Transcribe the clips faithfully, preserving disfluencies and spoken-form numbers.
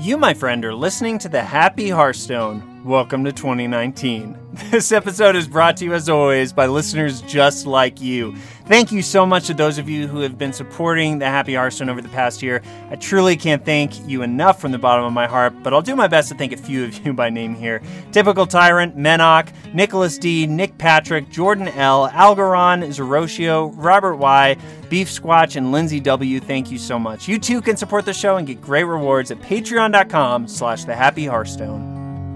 You, my friend, are listening to the Happy Hearthstone. Welcome to twenty nineteen. This episode is brought to you, as always, by listeners just like you. Thank you so much to those of you who have been supporting the Happy Hearthstone over the past year. I truly can't thank you enough from the bottom of my heart, but I'll do my best to thank a few of you by name here. Typical Tyrant, Menok, Nicholas D, Nick Patrick, Jordan L, Algaron, Zeroshio, Robert Y, Beef Squatch, and Lindsay W. Thank you so much. You too can support the show and get great rewards at patreon.com slash the Happy Hearthstone.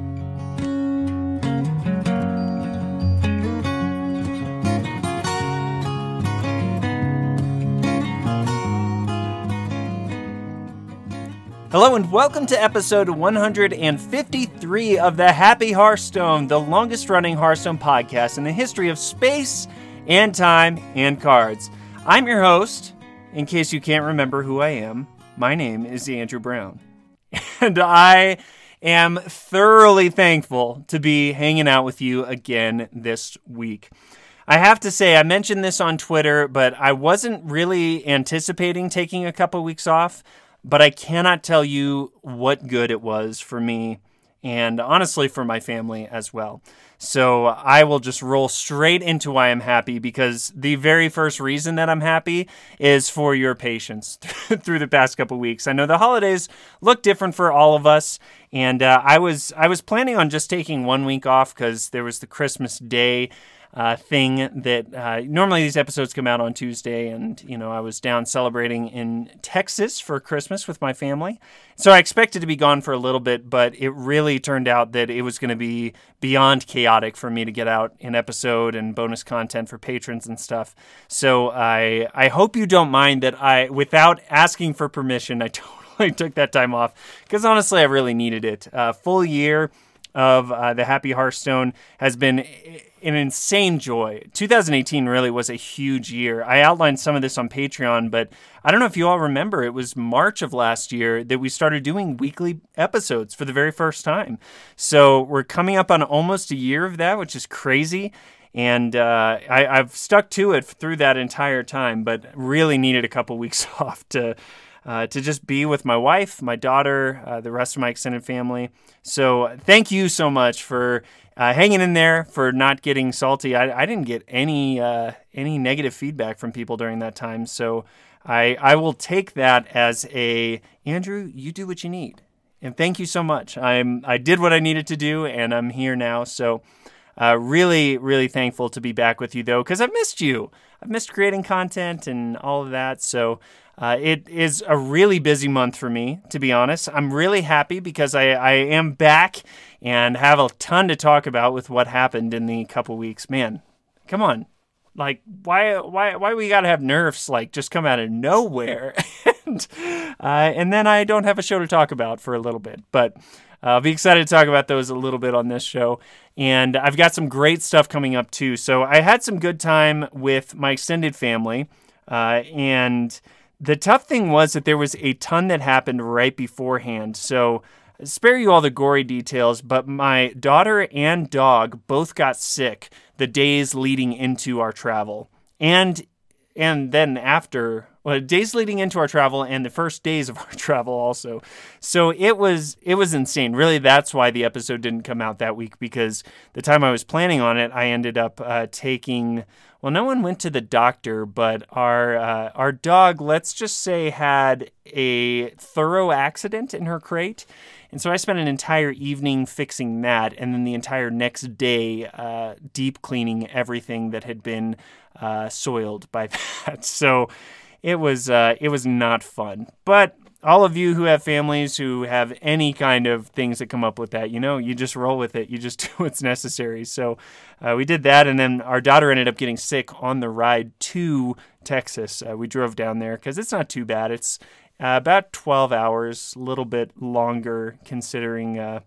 Hello and welcome to episode one hundred fifty-three of the Happy Hearthstone, the longest running Hearthstone podcast in the history of space and time and cards. I'm your host. In case you can't remember who I am, my name is Andrew Brown. And I am thoroughly thankful to be hanging out with you again this week. I have to say, I mentioned this on Twitter, but I wasn't really anticipating taking a couple weeks off. But I cannot tell you what good it was for me and honestly for my family as well. So I will just roll straight into why I'm happy, because the very first reason that I'm happy is for your patience through the past couple weeks. I know the holidays look different for all of us, and uh, I was I was planning on just taking one week off because there was the Christmas Day Uh, thing that uh, normally these episodes come out on Tuesday, and you know I was down celebrating in Texas for Christmas with my family, so I expected to be gone for a little bit, but it really turned out that it was going to be beyond chaotic for me to get out an episode and bonus content for patrons and stuff. So I I hope you don't mind that I, without asking for permission, I totally took that time off, because honestly I really needed it. A uh, full year of uh, the Happy Hearthstone has been an insane joy. two thousand eighteen really was a huge year. I outlined some of this on Patreon, but I don't know if you all remember, it was March of last year that we started doing weekly episodes for the very first time. So we're coming up on almost a year of that, which is crazy. And uh, I, I've stuck to it through that entire time, but really needed a couple weeks off to Uh, to just be with my wife, my daughter, uh, the rest of my extended family. So thank you so much for uh, hanging in there, for not getting salty. I, I didn't get any uh, any negative feedback from people during that time. So I I will take that as a, Andrew, you do what you need. And thank you so much. I'm I did what I needed to do, and I'm here now. So uh, really, really thankful to be back with you, though, because I've missed you. I've missed creating content and all of that. So Uh, it is a really busy month for me, to be honest. I'm really happy because I, I am back and have a ton to talk about with what happened in the couple weeks. Man, come on. Like, why why, why we got to have nerfs, like, just come out of nowhere? and, uh, and then I don't have a show to talk about for a little bit. But uh, I'll be excited to talk about those a little bit on this show. And I've got some great stuff coming up, too. So I had some good time with my extended family, uh, and the tough thing was that there was a ton that happened right beforehand, so spare you all the gory details, but my daughter and dog both got sick the days leading into our travel. And and then after, well, days leading into our travel and the first days of our travel also. So it was it was insane. Really, that's why the episode didn't come out that week, because the time I was planning on it, I ended up uh, taking... Well, no one went to the doctor, but our uh, our dog, let's just say, had a thorough accident in her crate. And so I spent an entire evening fixing that, and then the entire next day uh, deep cleaning everything that had been uh, soiled by that. So it was uh, it was not fun. But all of you who have families who have any kind of things that come up with that, you know, you just roll with it. You just do what's necessary. So uh, we did that, and then our daughter ended up getting sick on the ride to Texas. Uh, we drove down there because it's not too bad. It's uh, about twelve hours, a little bit longer considering uh,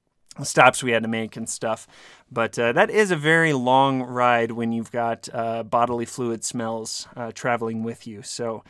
stops we had to make and stuff. But uh, that is a very long ride when you've got uh, bodily fluid smells uh, traveling with you. So,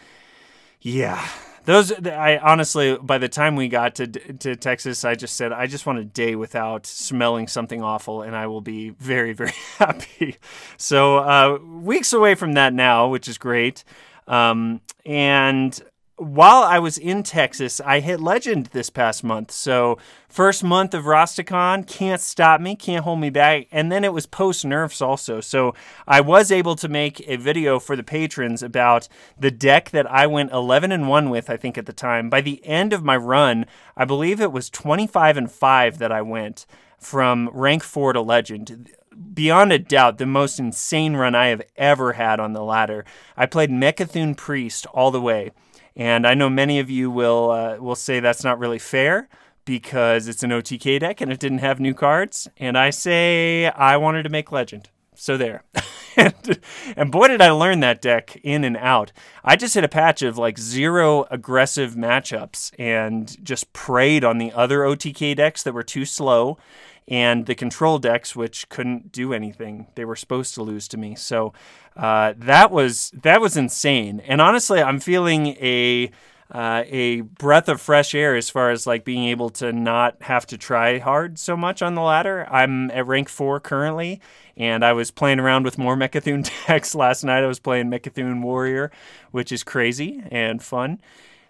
yeah. Those, I honestly, by the time we got to to Texas, I just said, I just want a day without smelling something awful, and I will be very, very happy. So uh, weeks away from that now, which is great. Um, and while I was in Texas, I hit Legend this past month. So first month of Rastakhan, can't stop me, can't hold me back. And then it was post nerfs also. So I was able to make a video for the patrons about the deck that I went eleven and one with, I think at the time. By the end of my run, I believe it was twenty-five and five that I went from rank four to Legend. Beyond a doubt, the most insane run I have ever had on the ladder. I played Mecha'thun Priest all the way. And I know many of you will uh, will say that's not really fair because it's an O T K deck and it didn't have new cards. And I say I wanted to make Legend. So there. and, and boy, did I learn that deck in and out. I just hit a patch of like zero aggressive matchups and just preyed on the other O T K decks that were too slow and the control decks, which couldn't do anything. They were supposed to lose to me. So uh, that was that was insane. And honestly, I'm feeling a uh, a breath of fresh air as far as like being able to not have to try hard so much on the ladder. I'm at rank four currently, and I was playing around with more Mecha'thun decks last night. I was playing Mecha'thun Warrior, which is crazy and fun.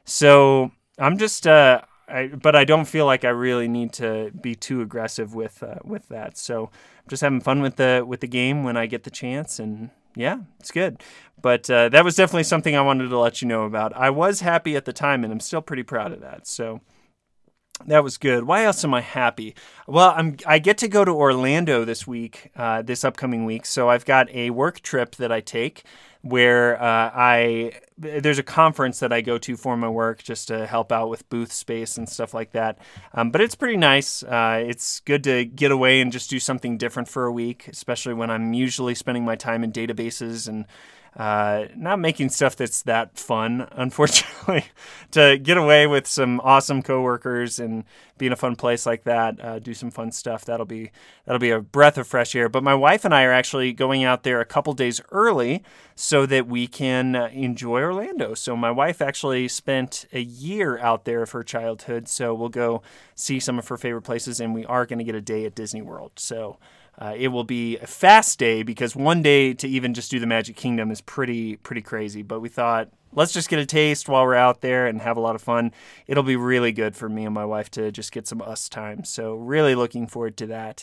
So I'm just... Uh, I, but I don't feel like I really need to be too aggressive with uh, with that. So I'm just having fun with the with the game when I get the chance, and yeah, it's good. But uh, that was definitely something I wanted to let you know about. I was happy at the time, and I'm still pretty proud of that. So that was good. Why else am I happy? Well, I'm I get to go to Orlando this week, uh, this upcoming week. So I've got a work trip that I take where uh, I there's a conference that I go to for my work just to help out with booth space and stuff like that. Um, but it's pretty nice. Uh, it's good to get away and just do something different for a week, especially when I'm usually spending my time in databases and uh, not making stuff that's that fun, unfortunately. To get away with some awesome coworkers and be in a fun place like that, uh, do some fun stuff. That'll be that'll be a breath of fresh air. But my wife and I are actually going out there a couple days early so that we can uh, enjoy Orlando. So my wife actually spent a year out there of her childhood. So we'll go see some of her favorite places, and we are going to get a day at Disney World. So uh, it will be a fast day because one day to even just do the Magic Kingdom is pretty pretty crazy. But we thought, let's just get a taste while we're out there and have a lot of fun. It'll be really good for me and my wife to just get some us time. So really looking forward to that.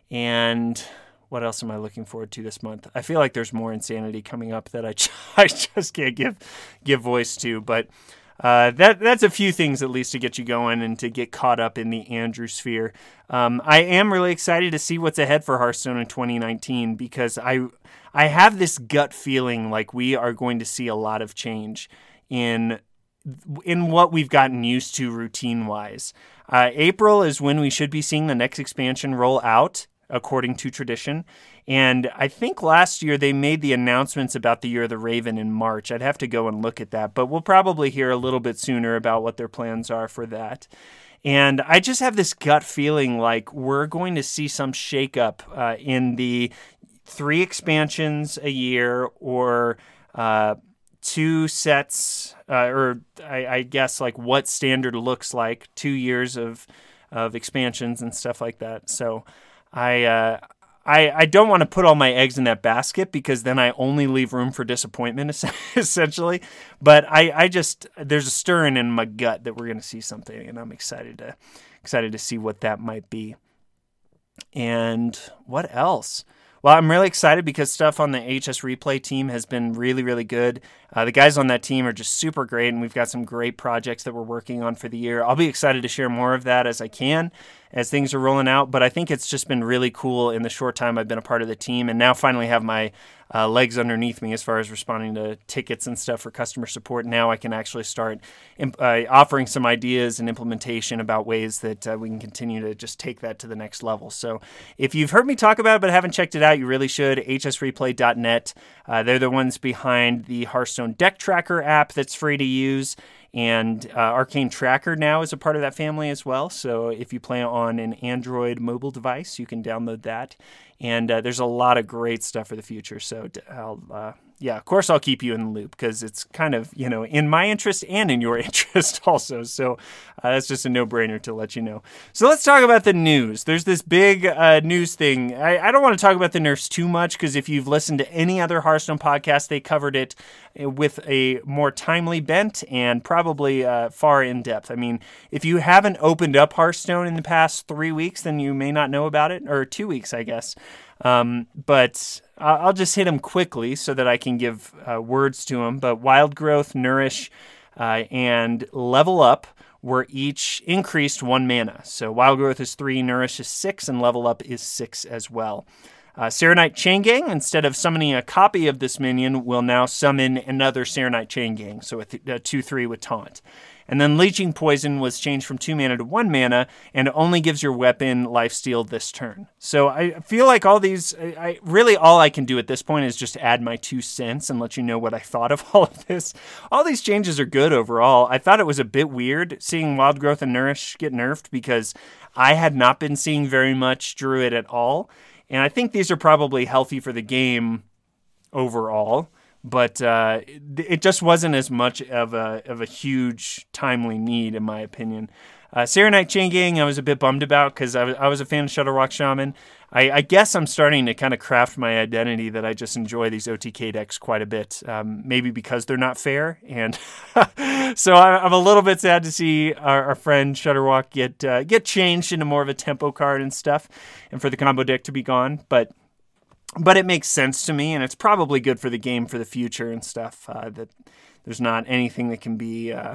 And what else am I looking forward to this month? I feel like there's more insanity coming up that I, I just can't give give voice to. But uh, that that's a few things at least to get you going and to get caught up in the Andrew sphere. Um, I am really excited to see what's ahead for Hearthstone in twenty nineteen because I I have this gut feeling like we are going to see a lot of change in in what we've gotten used to routine-wise. Uh, April is when we should be seeing the next expansion roll out, according to tradition. And I think last year they made the announcements about the Year of the Raven in March. I'd have to go and look at that, but we'll probably hear a little bit sooner about what their plans are for that. And I just have this gut feeling like we're going to see some shakeup uh, in the three expansions a year or uh, two sets, uh, or I, I guess like what standard looks like, two years of of expansions and stuff like that. So I, uh, I I don't want to put all my eggs in that basket because then I only leave room for disappointment, essentially. But I, I just there's a stirring in my gut that we're going to see something, and I'm excited to excited to see what that might be. And what else? Well, I'm really excited because stuff on the H S Replay team has been really, really good. Uh, the guys on that team are just super great, and we've got some great projects that we're working on for the year. I'll be excited to share more of that as I can, as things are rolling out, but I think it's just been really cool in the short time I've been a part of the team, and now finally have my uh, legs underneath me as far as responding to tickets and stuff for customer support. Now I can actually start imp- uh, offering some ideas and implementation about ways that uh, we can continue to just take that to the next level. So if you've heard me talk about it but haven't checked it out, you really should. H S replay dot net. Uh, they're the ones behind the Hearthstone Deck Tracker app that's free to use. And uh, Arcane Tracker now is a part of that family as well. So if you play on an Android mobile device, you can download that And uh, there's a lot of great stuff for the future. So I'll, uh, yeah, of course I'll keep you in the loop because it's kind of, you know, in my interest and in your interest also. So uh, that's just a no-brainer to let you know. So let's talk about the news. There's this big uh, news thing. I, I don't want to talk about the nerfs too much because if you've listened to any other Hearthstone podcast, they covered it with a more timely bent and probably uh, far in depth. I mean, if you haven't opened up Hearthstone in the past three weeks, then you may not know about it, or two weeks, I guess. Um, but I'll just hit them quickly so that I can give uh, words to them. But Wild Growth, Nourish, uh, and Level Up were each increased one mana. So Wild Growth is three, Nourish is six, and Level Up is six as well. Uh, Serenite Chain Gang, instead of summoning a copy of this minion, will now summon another Serenite Chain Gang, so a, th- a two three with Taunt. And then Leeching Poison was changed from two mana to one mana, and only gives your weapon lifesteal this turn. So I feel like all these, I, I really all I can do at this point is just add my two cents and let you know what I thought of all of this. All these changes are good overall. I thought it was a bit weird seeing Wild Growth and Nourish get nerfed because I had not been seeing very much Druid at all. And I think these are probably healthy for the game overall. But uh, it just wasn't as much of a of a huge timely need, in my opinion. Uh, Serenite Chain Gang, I was a bit bummed about because I was, I was a fan of Shutterwock Shaman. I, I guess I'm starting to kind of craft my identity that I just enjoy these O T K decks quite a bit, um, maybe because they're not fair. And so I, I'm a little bit sad to see our, our friend Shutterwock get uh, get changed into more of a tempo card and stuff, and for the combo deck to be gone. But But it makes sense to me, and it's probably good for the game for the future and stuff, uh, that there's not anything that can be uh,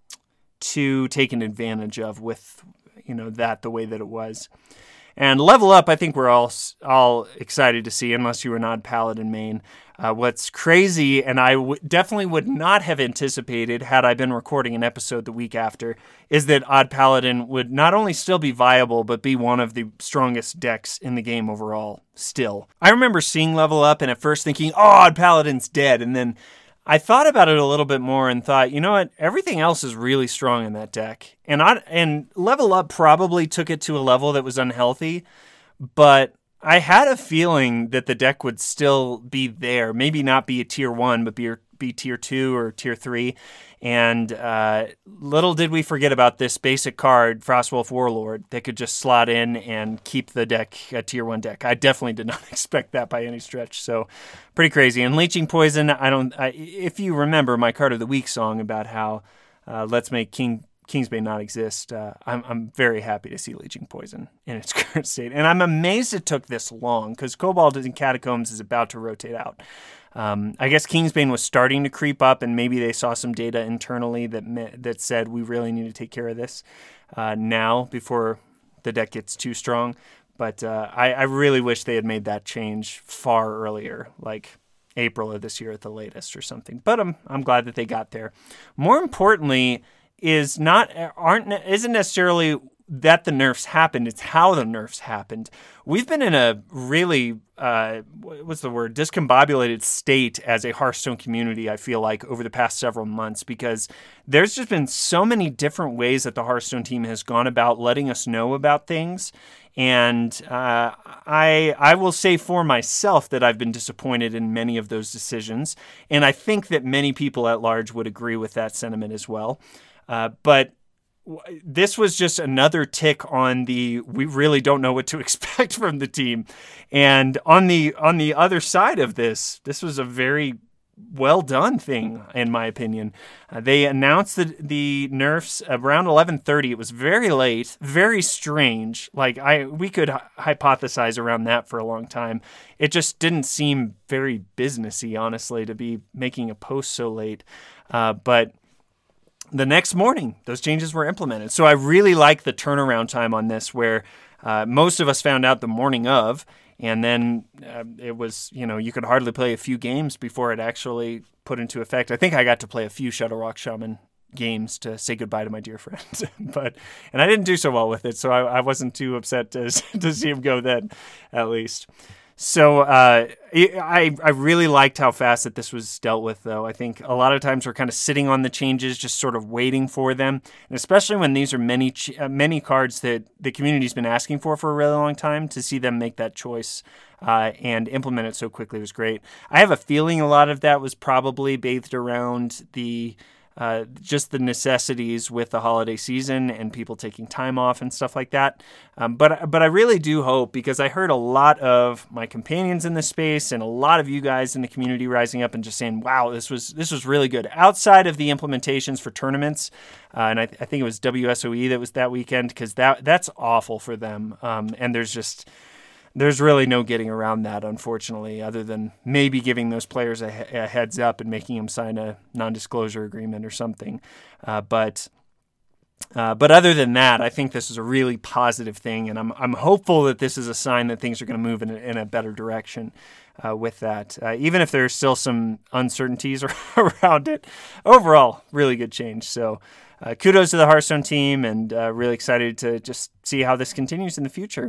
too taken advantage of with, you know, that the way that it was. And Level Up, I think we're all all excited to see, unless you were an Odd Paladin main. Uh, what's crazy, and I w- definitely would not have anticipated had I been recording an episode the week after, is that Odd Paladin would not only still be viable, but be one of the strongest decks in the game overall, still. I remember seeing Level Up and at first thinking, oh, Odd Paladin's dead, and then I thought about it a little bit more and thought, you know what, everything else is really strong in that deck. And I, and Level Up probably took it to a level that was unhealthy, but I had a feeling that the deck would still be there. Maybe not be a tier one, but be, be tier two or tier three. And uh, little did we forget about this basic card, Frostwolf Warlord, that could just slot in and keep the deck a tier one deck. I definitely did not expect that by any stretch. So pretty crazy. And Leeching Poison, I don't. I, if you remember my card of the week song about how uh, let's make King Kingsbane not exist, uh, I'm, I'm very happy to see Leeching Poison in its current state. And I'm amazed it took this long, because Cobalt in Catacombs is about to rotate out. Um, I guess Kingsbane was starting to creep up, and maybe they saw some data internally that me- that said we really need to take care of this uh, now before the deck gets too strong. But uh, I, I really wish they had made that change far earlier, like April of this year at the latest or something. But I'm I'm glad that they got there. More importantly, is not aren't isn't necessarily that the nerfs happened, it's how the nerfs happened. We've been in a really uh, what's the word discombobulated state as a Hearthstone community, I feel like, over the past several months, because there's just been so many different ways that the Hearthstone team has gone about letting us know about things. And uh, I I will say for myself that I've been disappointed in many of those decisions, and I think that many people at large would agree with that sentiment as well. Uh, but w- this was just another tick on the we really don't know what to expect from the team. And on the on the other side of this, this was a very well done thing, in my opinion. Uh, they announced the, the nerfs around eleven thirty. It was very late, very strange. Like I, we could h- hypothesize around that for a long time. It just didn't seem very businessy, honestly, to be making a post so late. Uh, but the next morning, those changes were implemented. So I really like the turnaround time on this, where uh, most of us found out the morning of, and then uh, it was, you know, you could hardly play a few games before it actually put into effect. I think I got to play a few Shutterwock Shaman games to say goodbye to my dear friend, but and I didn't do so well with it, so I, I wasn't too upset to to see him go then, at least. So uh, I I really liked how fast that this was dealt with, though. I think a lot of times we're kind of sitting on the changes, just sort of waiting for them, and especially when these are many uh, many cards that the community's been asking for for a really long time, to see them make that choice uh, and implement it so quickly was great. I have a feeling a lot of that was probably bathed around the Uh, just the necessities with the holiday season and people taking time off and stuff like that. Um, but but I really do hope, because I heard a lot of my companions in the space and a lot of you guys in the community rising up and just saying, wow, this was this was really good. Outside of the implementations for tournaments, uh, and I, I think it was W S O E that was that weekend, because that that's awful for them. Um, and there's just... There's really no getting around that, unfortunately, other than maybe giving those players a, a heads up and making them sign a non-disclosure agreement or something. Uh, but uh, but other than that, I think this is a really positive thing, and I'm I'm hopeful that this is a sign that things are going to move in a, in a better direction uh, with that. Uh, even if there's still some uncertainties around it, overall, really good change. So uh, kudos to the Hearthstone team, and uh, really excited to just see how this continues in the future.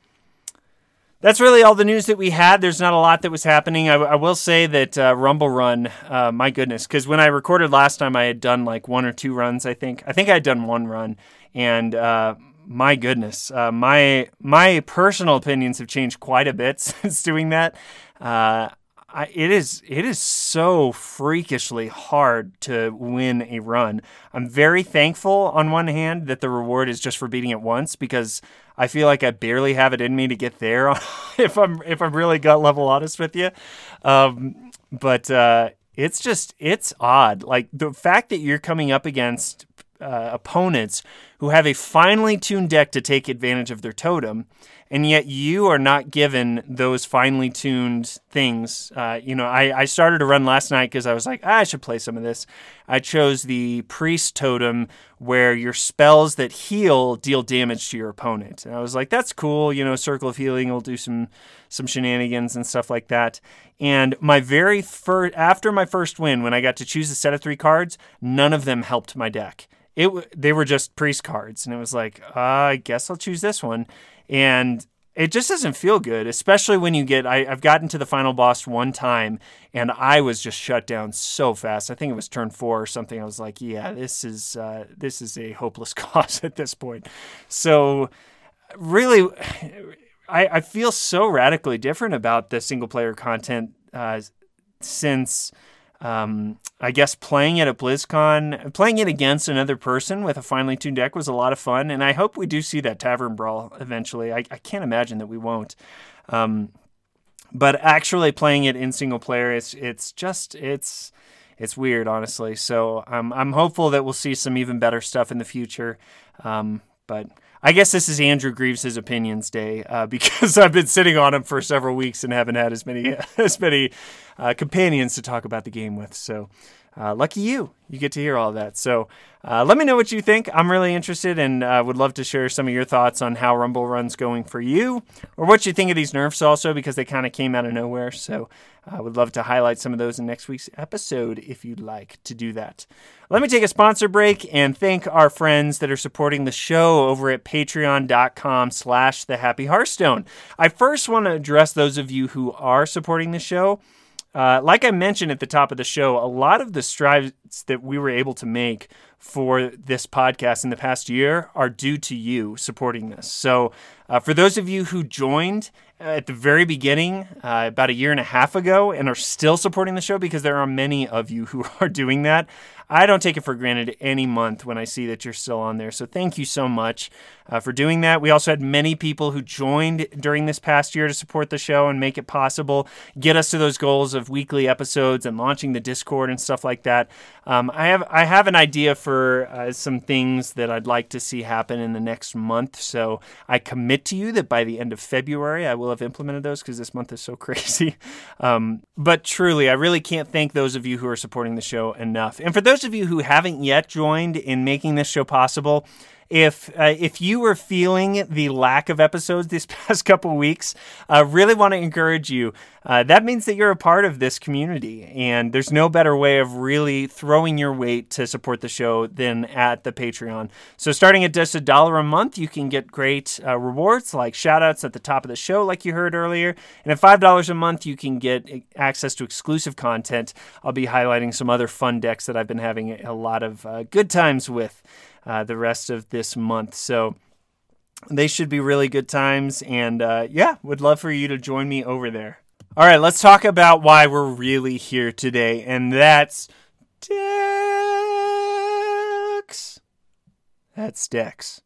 That's really all the news that we had. There's not a lot that was happening. I, I will say that uh, Rumble Run, uh, my goodness, because when I recorded last time, I had done like one or two runs, I think. I think I had done one run, and uh, my goodness, uh, my my personal opinions have changed quite a bit since doing that. Uh, I, it is it is so freakishly hard to win a run. I'm very thankful on one hand that the reward is just for beating it once, because I feel like I barely have it in me to get there. if I'm if I'm really gut level honest with you, um, but uh, it's just it's odd. Like the fact that you're coming up against uh, opponents who have a finely tuned deck to take advantage of their totem, and yet you are not given those finely tuned things. Uh, you know, I, I started a run last night because I was like, ah, I should play some of this. I chose the Priest Totem, where your spells that heal deal damage to your opponent. And I was like, that's cool. You know, Circle of Healing will do some some shenanigans and stuff like that. And my very first, after my first win, when I got to choose a set of three cards, none of them helped my deck. It They were just Priest cards. And it was like, uh, I guess I'll choose this one. And it just doesn't feel good, especially when you get, I, I've gotten to the final boss one time and I was just shut down so fast. I think it was turn four or something. I was like, yeah, this is, uh, this is a hopeless cause at this point. So really, I, I feel so radically different about the single player content uh, since Um, I guess playing it at BlizzCon, playing it against another person with a finely tuned deck was a lot of fun, and I hope we do see that Tavern Brawl eventually. I, I can't imagine that we won't. Um, but actually playing it in single player, it's it's just it's it's weird, honestly. So I'm I'm hopeful that we'll see some even better stuff in the future. Um, but I guess this is Andrew Greaves' opinions day uh, because I've been sitting on him for several weeks and haven't had as many as many uh, companions to talk about the game with. So uh, lucky you, you get to hear all of that. So uh, let me know what you think. I'm really interested and uh, would love to share some of your thoughts on how Rumble Run's going for you, or what you think of these nerfs also, because they kind of came out of nowhere. So I would love to highlight some of those in next week's episode if you'd like to do that. Let me take a sponsor break and thank our friends that are supporting the show over at patreon.com slash the Happy Hearthstone. I first want to address those of you who are supporting the show. Uh, like I mentioned at the top of the show, a lot of the strides that we were able to make for this podcast in the past year are due to you supporting this. So uh, for those of you who joined at the very beginning, uh, about a year and a half ago, and are still supporting the show, because there are many of you who are doing that, I don't take it for granted any month when I see that you're still on there. So thank you so much uh, for doing that. We also had many people who joined during this past year to support the show and make it possible, get us to those goals of weekly episodes and launching the Discord and stuff like that. Um, I have I have an idea for uh, some things that I'd like to see happen in the next month. So I commit to you that by the end of February, I will have implemented those, because this month is so crazy. Um, but truly, I really can't thank those of you who are supporting the show enough. And for those of you who haven't yet joined in making this show possible, if uh, if you were feeling the lack of episodes this past couple weeks, I uh, really want to encourage you. Uh, that means that you're a part of this community, and there's no better way of really throwing your weight to support the show than at the Patreon. So starting at just a dollar a month, you can get great uh, rewards like shout-outs at the top of the show, like you heard earlier. And at five dollars a month, you can get access to exclusive content. I'll be highlighting some other fun decks that I've been having a lot of uh, good times with uh, the rest of this month. So they should be really good times, and uh, yeah, would love for you to join me over there. All right, let's talk about why we're really here today, and that's decks. That's decks.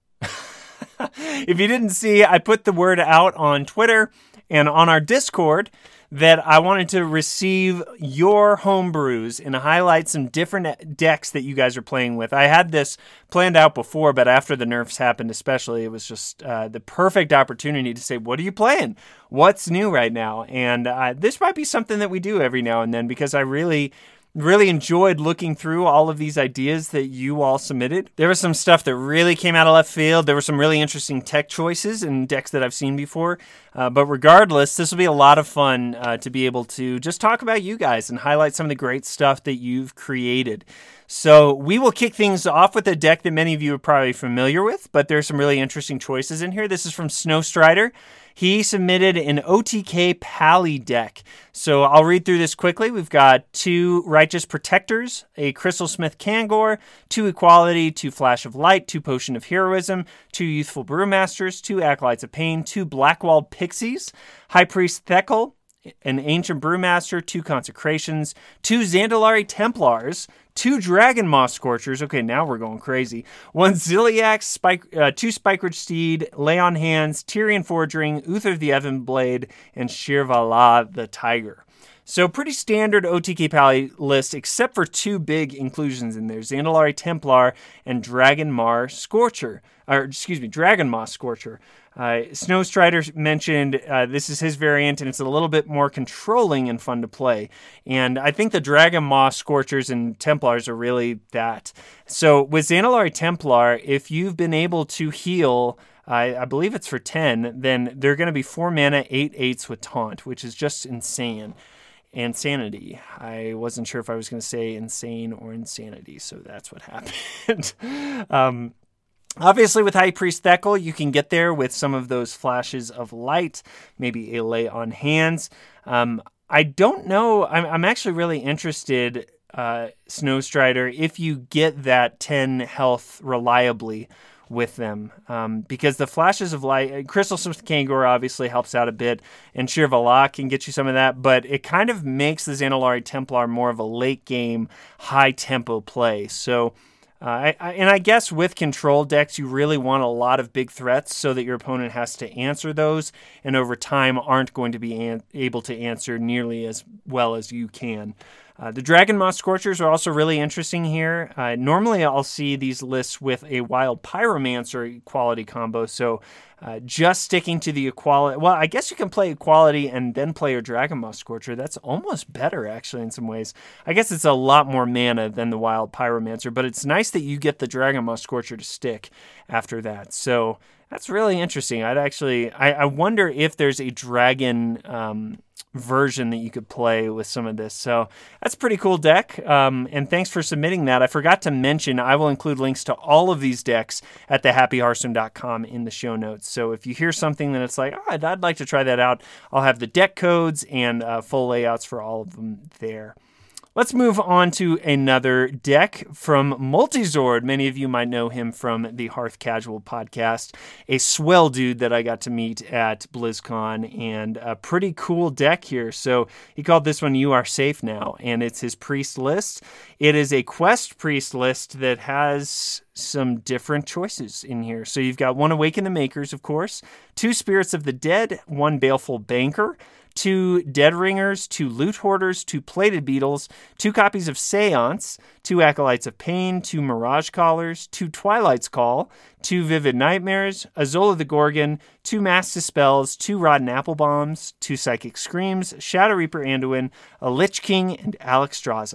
If you didn't see, I put the word out on Twitter and on our Discord that I wanted to receive your homebrews and highlight some different decks that you guys are playing with. I had this planned out before, but after the nerfs happened especially, it was just uh, the perfect opportunity to say, what are you playing? What's new right now? And uh, this might be something that we do every now and then, because I really... Really enjoyed looking through all of these ideas that you all submitted. There was some stuff that really came out of left field. There were some really interesting tech choices in decks that I've seen before. Uh, but regardless, this will be a lot of fun uh, to be able to just talk about you guys and highlight some of the great stuff that you've created. So we will kick things off with a deck that many of you are probably familiar with, but there's some really interesting choices in here. This is from Snowstrider. He submitted an O T K Pally deck. So I'll read through this quickly. We've got two Righteous Protectors, a Crystal Smith Kangor, two Equality, two Flash of Light, two Potion of Heroism, two Youthful Brewmasters, two Acolytes of Pain, two Blackwalled Pixies, High Priest Thekkel, an Ancient Brewmaster, two Consecrations, two Zandalari Templars, two Dragon Moss Scorchers. Okay, now we're going crazy. One Ziliax, Spike, uh, two Spikeridge Steed, Lay on Hands, Tyrion Forgering, Uther the Evan Blade, and Shirvala the Tiger. So pretty standard O T K Pally list, except for two big inclusions in there: Zandalari Templar and Dragon Mar Scorcher, or excuse me, Dragon Moss Scorcher. Uh, Snowstrider mentioned uh, this is his variant, and it's a little bit more controlling and fun to play. And I think the Dragon Moss Scorchers and Templars are really that. So with Zandalari Templar, if you've been able to heal, I, I believe it's for ten, then they're going to be four mana, eight eights with Taunt, which is just insane. Insanity. I wasn't sure if I was going to say insane or insanity, so that's what happened. um, Obviously, with High Priest Thekkel, you can get there with some of those flashes of light, maybe a Lay on Hands. Um, I don't know. I'm, I'm actually really interested, uh, Snowstrider, if you get that ten health reliably with them, um, because the flashes of light, Crystal Smith Kangor obviously helps out a bit, and Shirvala can get you some of that, but it kind of makes the Zandalari Templar more of a late game, high tempo play. So, uh, I, I, and I guess with control decks, you really want a lot of big threats so that your opponent has to answer those, and over time aren't going to be an- able to answer nearly as well as you can. Uh, the Dragon Moss Scorchers are also really interesting here. Uh, normally, I'll see these lists with a Wild Pyromancer equality combo, so uh, just sticking to the equality... Well, I guess you can play equality and then play your Dragon Moss Scorcher. That's almost better, actually, in some ways. I guess it's a lot more mana than the Wild Pyromancer, but it's nice that you get the Dragon Moss Scorcher to stick after that. So that's really interesting. I'd actually... I, I wonder if there's a Dragon... Um, version that you could play with some of this. So that's a pretty cool deck. Um, and thanks for submitting that. I forgot to mention, I will include links to all of these decks at the happy hearthstone dot com in the show notes. So if you hear something that it's like, oh, I'd, I'd like to try that out, I'll have the deck codes and uh, full layouts for all of them there. Let's move on to another deck from Multizord. Many of you might know him from the Hearth Casual podcast. A swell dude that I got to meet at BlizzCon, and a pretty cool deck here. So he called this one You Are Safe Now, and it's his priest list. It is a quest priest list that has some different choices in here. So you've got one Awaken the Makers, of course, two Spirits of the Dead, one Baleful Banker, two Dead Ringers, two Loot Hoarders, two Plated Beetles, two copies of Seance, two Acolytes of Pain, two Mirage Callers, two Twilight's Call, two Vivid Nightmares, a Zola the Gorgon, two Mass Dispels, two Rotten Apple Bombs, two Psychic Screams, Shadow Reaper Anduin, a Lich King, and Alexstrasza.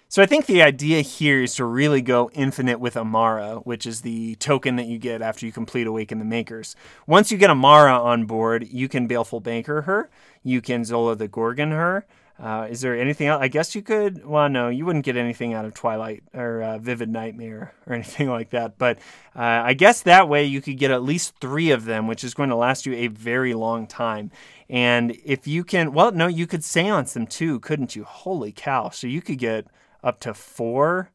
So I think the idea here is to really go infinite with Amara, which is the token that you get after you complete Awaken the Makers. Once you get Amara on board, you can Baleful Banker her, you can Zola the Gorgon her. Uh, is there anything else? I guess you could, well, no, you wouldn't get anything out of Twilight or uh, Vivid Nightmare or anything like that. But uh, I guess that way you could get at least three of them, which is going to last you a very long time. And if you can, well, no, you could Seance them too, couldn't you? Holy cow. So you could get up to four.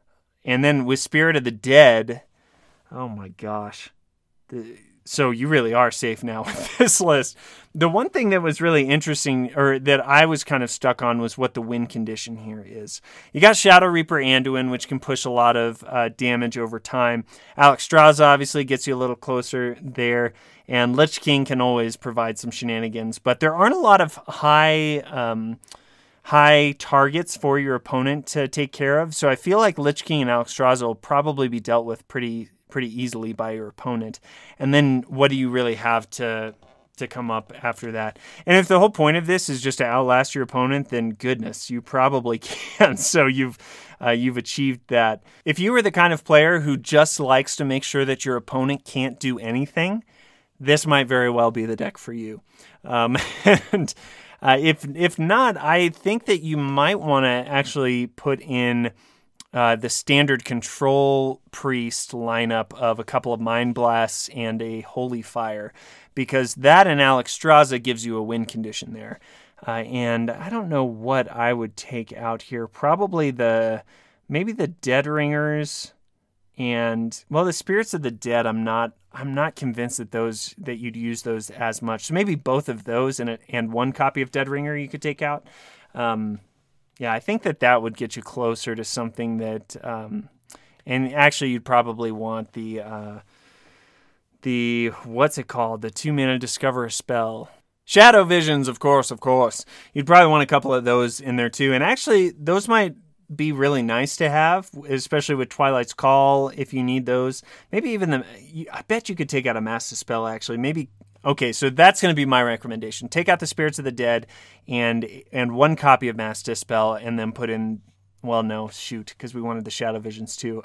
And then with Spirit of the Dead, oh my gosh. The, so you really are safe now with this list. The one thing that was really interesting, or that I was kind of stuck on, was what the win condition here is. You got Shadow Reaper Anduin, which can push a lot of uh, damage over time. Alexstrasza obviously gets you a little closer there. And Lich King can always provide some shenanigans. But there aren't a lot of high... Um, high targets for your opponent to take care of. So I feel like Lich King and Alexstrasza will probably be dealt with pretty pretty easily by your opponent. And then what do you really have to to come up after that? And if the whole point of this is just to outlast your opponent, then goodness, you probably can. So you've uh, you've achieved that. If you were the kind of player who just likes to make sure that your opponent can't do anything, this might very well be the deck for you. Um, and Uh, if if not, I think that you might want to actually put in uh, the standard control priest lineup of a couple of Mind Blasts and a Holy Fire, because that and Alexstrasza gives you a win condition there. Uh, and I don't know what I would take out here. Probably the maybe the Dead Ringers and, well, the Spirits of the Dead. I'm not. I'm not convinced that those that you'd use those as much. So maybe both of those and a, and one copy of Dead Ringer you could take out. Um, yeah, I think that that would get you closer to something that. Um, and actually, you'd probably want the uh, the what's it called? The two mana Discover a Spell. Shadow Visions, of course, of course. You'd probably want a couple of those in there too. And actually, those might be really nice to have, especially with Twilight's Call, if you need those. Maybe even the, I bet you could take out a Mass Dispel, actually. Maybe, okay, so that's going to be my recommendation. Take out the Spirits of the Dead and and one copy of Mass Dispel, and then put in, well, no, shoot, because we wanted the Shadow Visions too.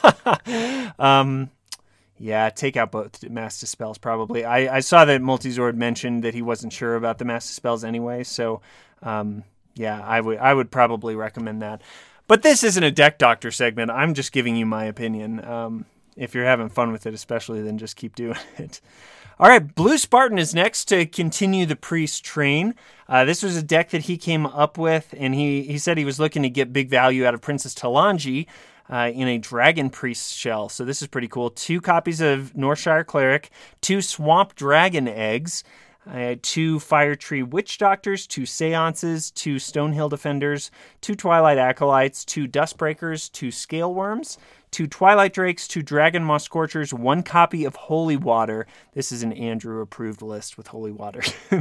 um, yeah, take out both Mass Dispels, probably. I, I saw that Multizord mentioned that he wasn't sure about the Mass Dispels anyway, so um, yeah, I would I would probably recommend that. But this isn't a Deck Doctor segment. I'm just giving you my opinion. Um, if you're having fun with it, especially, then just keep doing it. All right, Blue Spartan is next to continue the Priest train. Uh, this was a deck that he came up with, and he, he said he was looking to get big value out of Princess Talanji uh, in a Dragon Priest shell. So this is pretty cool. Two copies of Northshire Cleric, two Swamp Dragon Eggs, Uh, two Fire Tree Witch Doctors, two Seances, two Stonehill Defenders, two Twilight Acolytes, two Dustbreakers, two Scale Worms, two Twilight Drakes, two Dragon Moss Scorchers, one copy of Holy Water. This is an Andrew-approved list with Holy Water.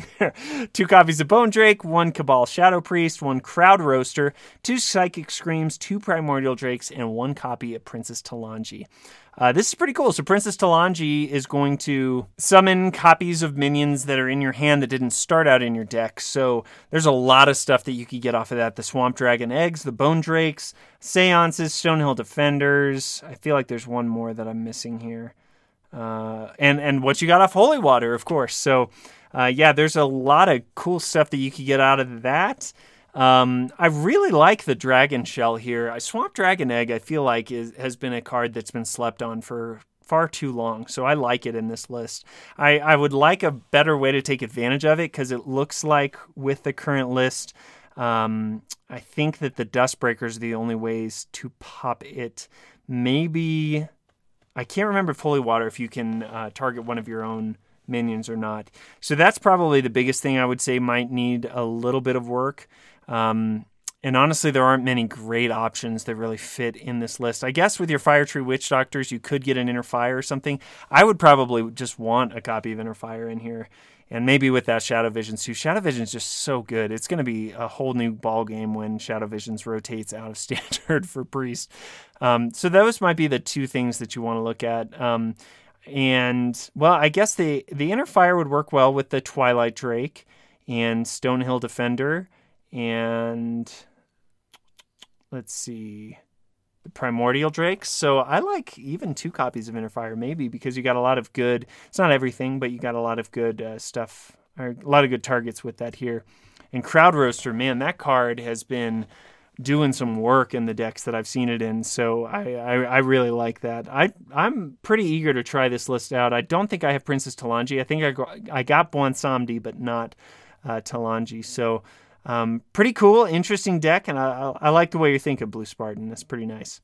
Two copies of Bone Drake, one Cabal Shadow Priest, one Crowd Roaster, two Psychic Screams, two Primordial Drakes, and one copy of Princess Talanji. Uh, this is pretty cool. So Princess Talanji is going to summon copies of minions that are in your hand that didn't start out in your deck. So there's a lot of stuff that you could get off of that. The Swamp Dragon Eggs, the Bone Drakes, Seances, Stonehill Defenders. I feel like there's one more that I'm missing here. Uh, and, and what you got off Holy Water, of course. So uh, yeah, there's a lot of cool stuff that you could get out of that. Um, I really like the Dragon Shell here. Swamp Dragon Egg, I feel like, is, has been a card that's been slept on for far too long, so I like it in this list. I, I would like a better way to take advantage of it, because it looks like with the current list, um, I think that the Dustbreakers are the only ways to pop it. Maybe, I can't remember if Holy Water, if you can uh, target one of your own minions or not. So that's probably the biggest thing I would say might need a little bit of work. Um, and honestly, there aren't many great options that really fit in this list. I guess with your Fire Tree Witch Doctors, you could get an Inner Fire or something. I would probably just want a copy of Inner Fire in here. And maybe with that Shadow Visions too. Shadow Visions is just so good. It's going to be a whole new ball game when Shadow Visions rotates out of standard for Priest. Um, so those might be the two things that you want to look at. Um, and, well, I guess the, the Inner Fire would work well with the Twilight Drake and Stonehill Defender. And let's see, the Primordial Drakes. So I like even two copies of Inner Fire, maybe, because you got a lot of good, it's not everything, but you got a lot of good uh, stuff, or a lot of good targets with that here. And Crowd Roaster, man, that card has been doing some work in the decks that I've seen it in, so I, I, I really like that. I, I'm pretty eager to try this list out. I don't think I have Princess Talanji. I think I, got, I got Bwonsamdi, but not uh, Talanji. So um, pretty cool, interesting deck, and I, I, I like the way you think of Blue Spartan. That's pretty nice.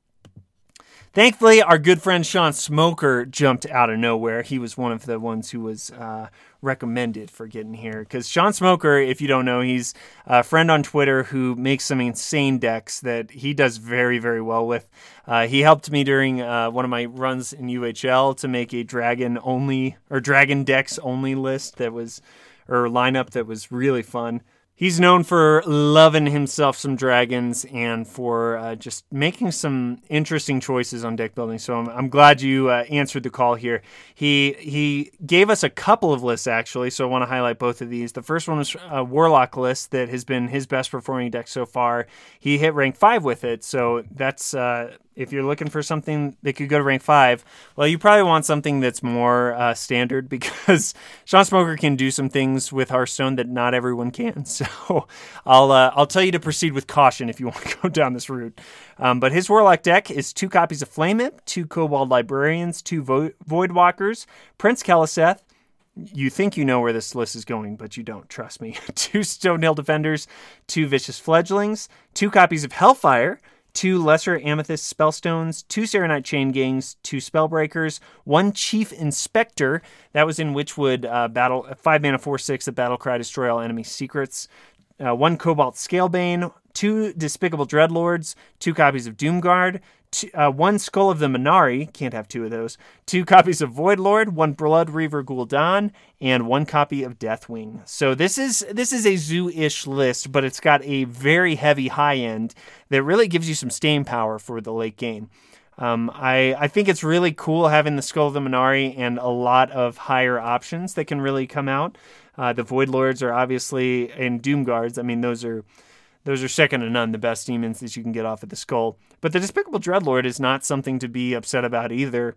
Thankfully, our good friend Sean Smoker jumped out of nowhere. He was one of the ones who was uh, recommended for getting here. Because Sean Smoker, if you don't know, he's a friend on Twitter who makes some insane decks that he does very, very well with. Uh, he helped me during uh, one of my runs in U H L to make a dragon only or dragon decks only list that was, or lineup that was really fun. He's known for loving himself some dragons and for uh, just making some interesting choices on deck building. So I'm, I'm glad you uh, answered the call here. He he gave us a couple of lists, actually, so I want to highlight both of these. The first one was a Warlock list that has been his best performing deck so far. He hit rank five with it, so that's... Uh, if you're looking for something that could go to rank five, well, you probably want something that's more uh, standard, because Sean Smoker can do some things with Hearthstone that not everyone can. So I'll uh, I'll tell you to proceed with caution if you want to go down this route. Um, but his Warlock deck is two copies of Flame Imp, two Kobold Librarians, two Vo- Voidwalkers, Prince Keleseth. You think you know where this list is going, but you don't, trust me. Two Stonehill Defenders, two Vicious Fledglings, two copies of Hellfire, two Lesser Amethyst Spellstones, two Serenite Chain Gangs, two Spellbreakers, one Chief Inspector, that was in Witchwood uh, Battle, five mana, four six, the Battlecry, destroy all enemy secrets, uh, one Cobalt Scalebane, two Despicable Dreadlords, two copies of Doomguard, two, uh, one Skull of the Minari, can't have two of those, two copies of Voidlord, one Blood Reaver Gul'dan, and one copy of Deathwing. So this is this is a zoo-ish list, but it's got a very heavy high end that really gives you some staying power for the late game. Um, I, I think it's really cool having the Skull of the Minari and a lot of higher options that can really come out. Uh, the Voidlords are obviously, and Doomguards, I mean, those are those are second to none, the best demons that you can get off of the Skull. But the Despicable Dreadlord is not something to be upset about either.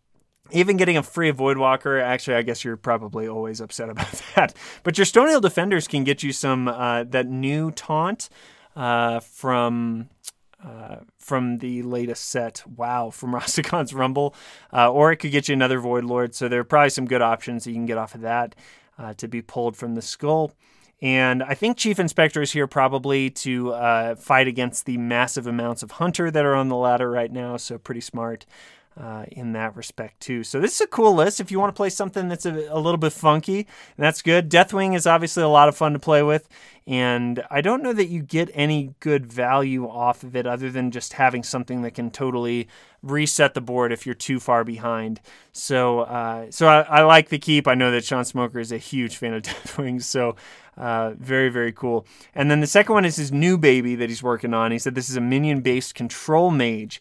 Even getting a free Voidwalker, actually, I guess you're probably always upset about that. But your Stonehill Defenders can get you some, uh, that new taunt uh, from... Uh, from the latest set, wow, from Rastakon's Rumble, uh, or it could get you another Voidlord, so there are probably some good options that you can get off of that uh, to be pulled from the Skull. And I think Chief Inspector is here probably to uh, fight against the massive amounts of Hunter that are on the ladder right now, so pretty smart uh, in that respect too. So this is a cool list if you want to play something that's a, a little bit funky, and that's good. Deathwing is obviously a lot of fun to play with, and I don't know that you get any good value off of it other than just having something that can totally reset the board if you're too far behind. So uh, so I, I like the keep. I know that Sean Smoker is a huge fan of Deathwing, so uh, very, very cool. And then the second one is his new baby that he's working on. He said this is a minion-based control mage.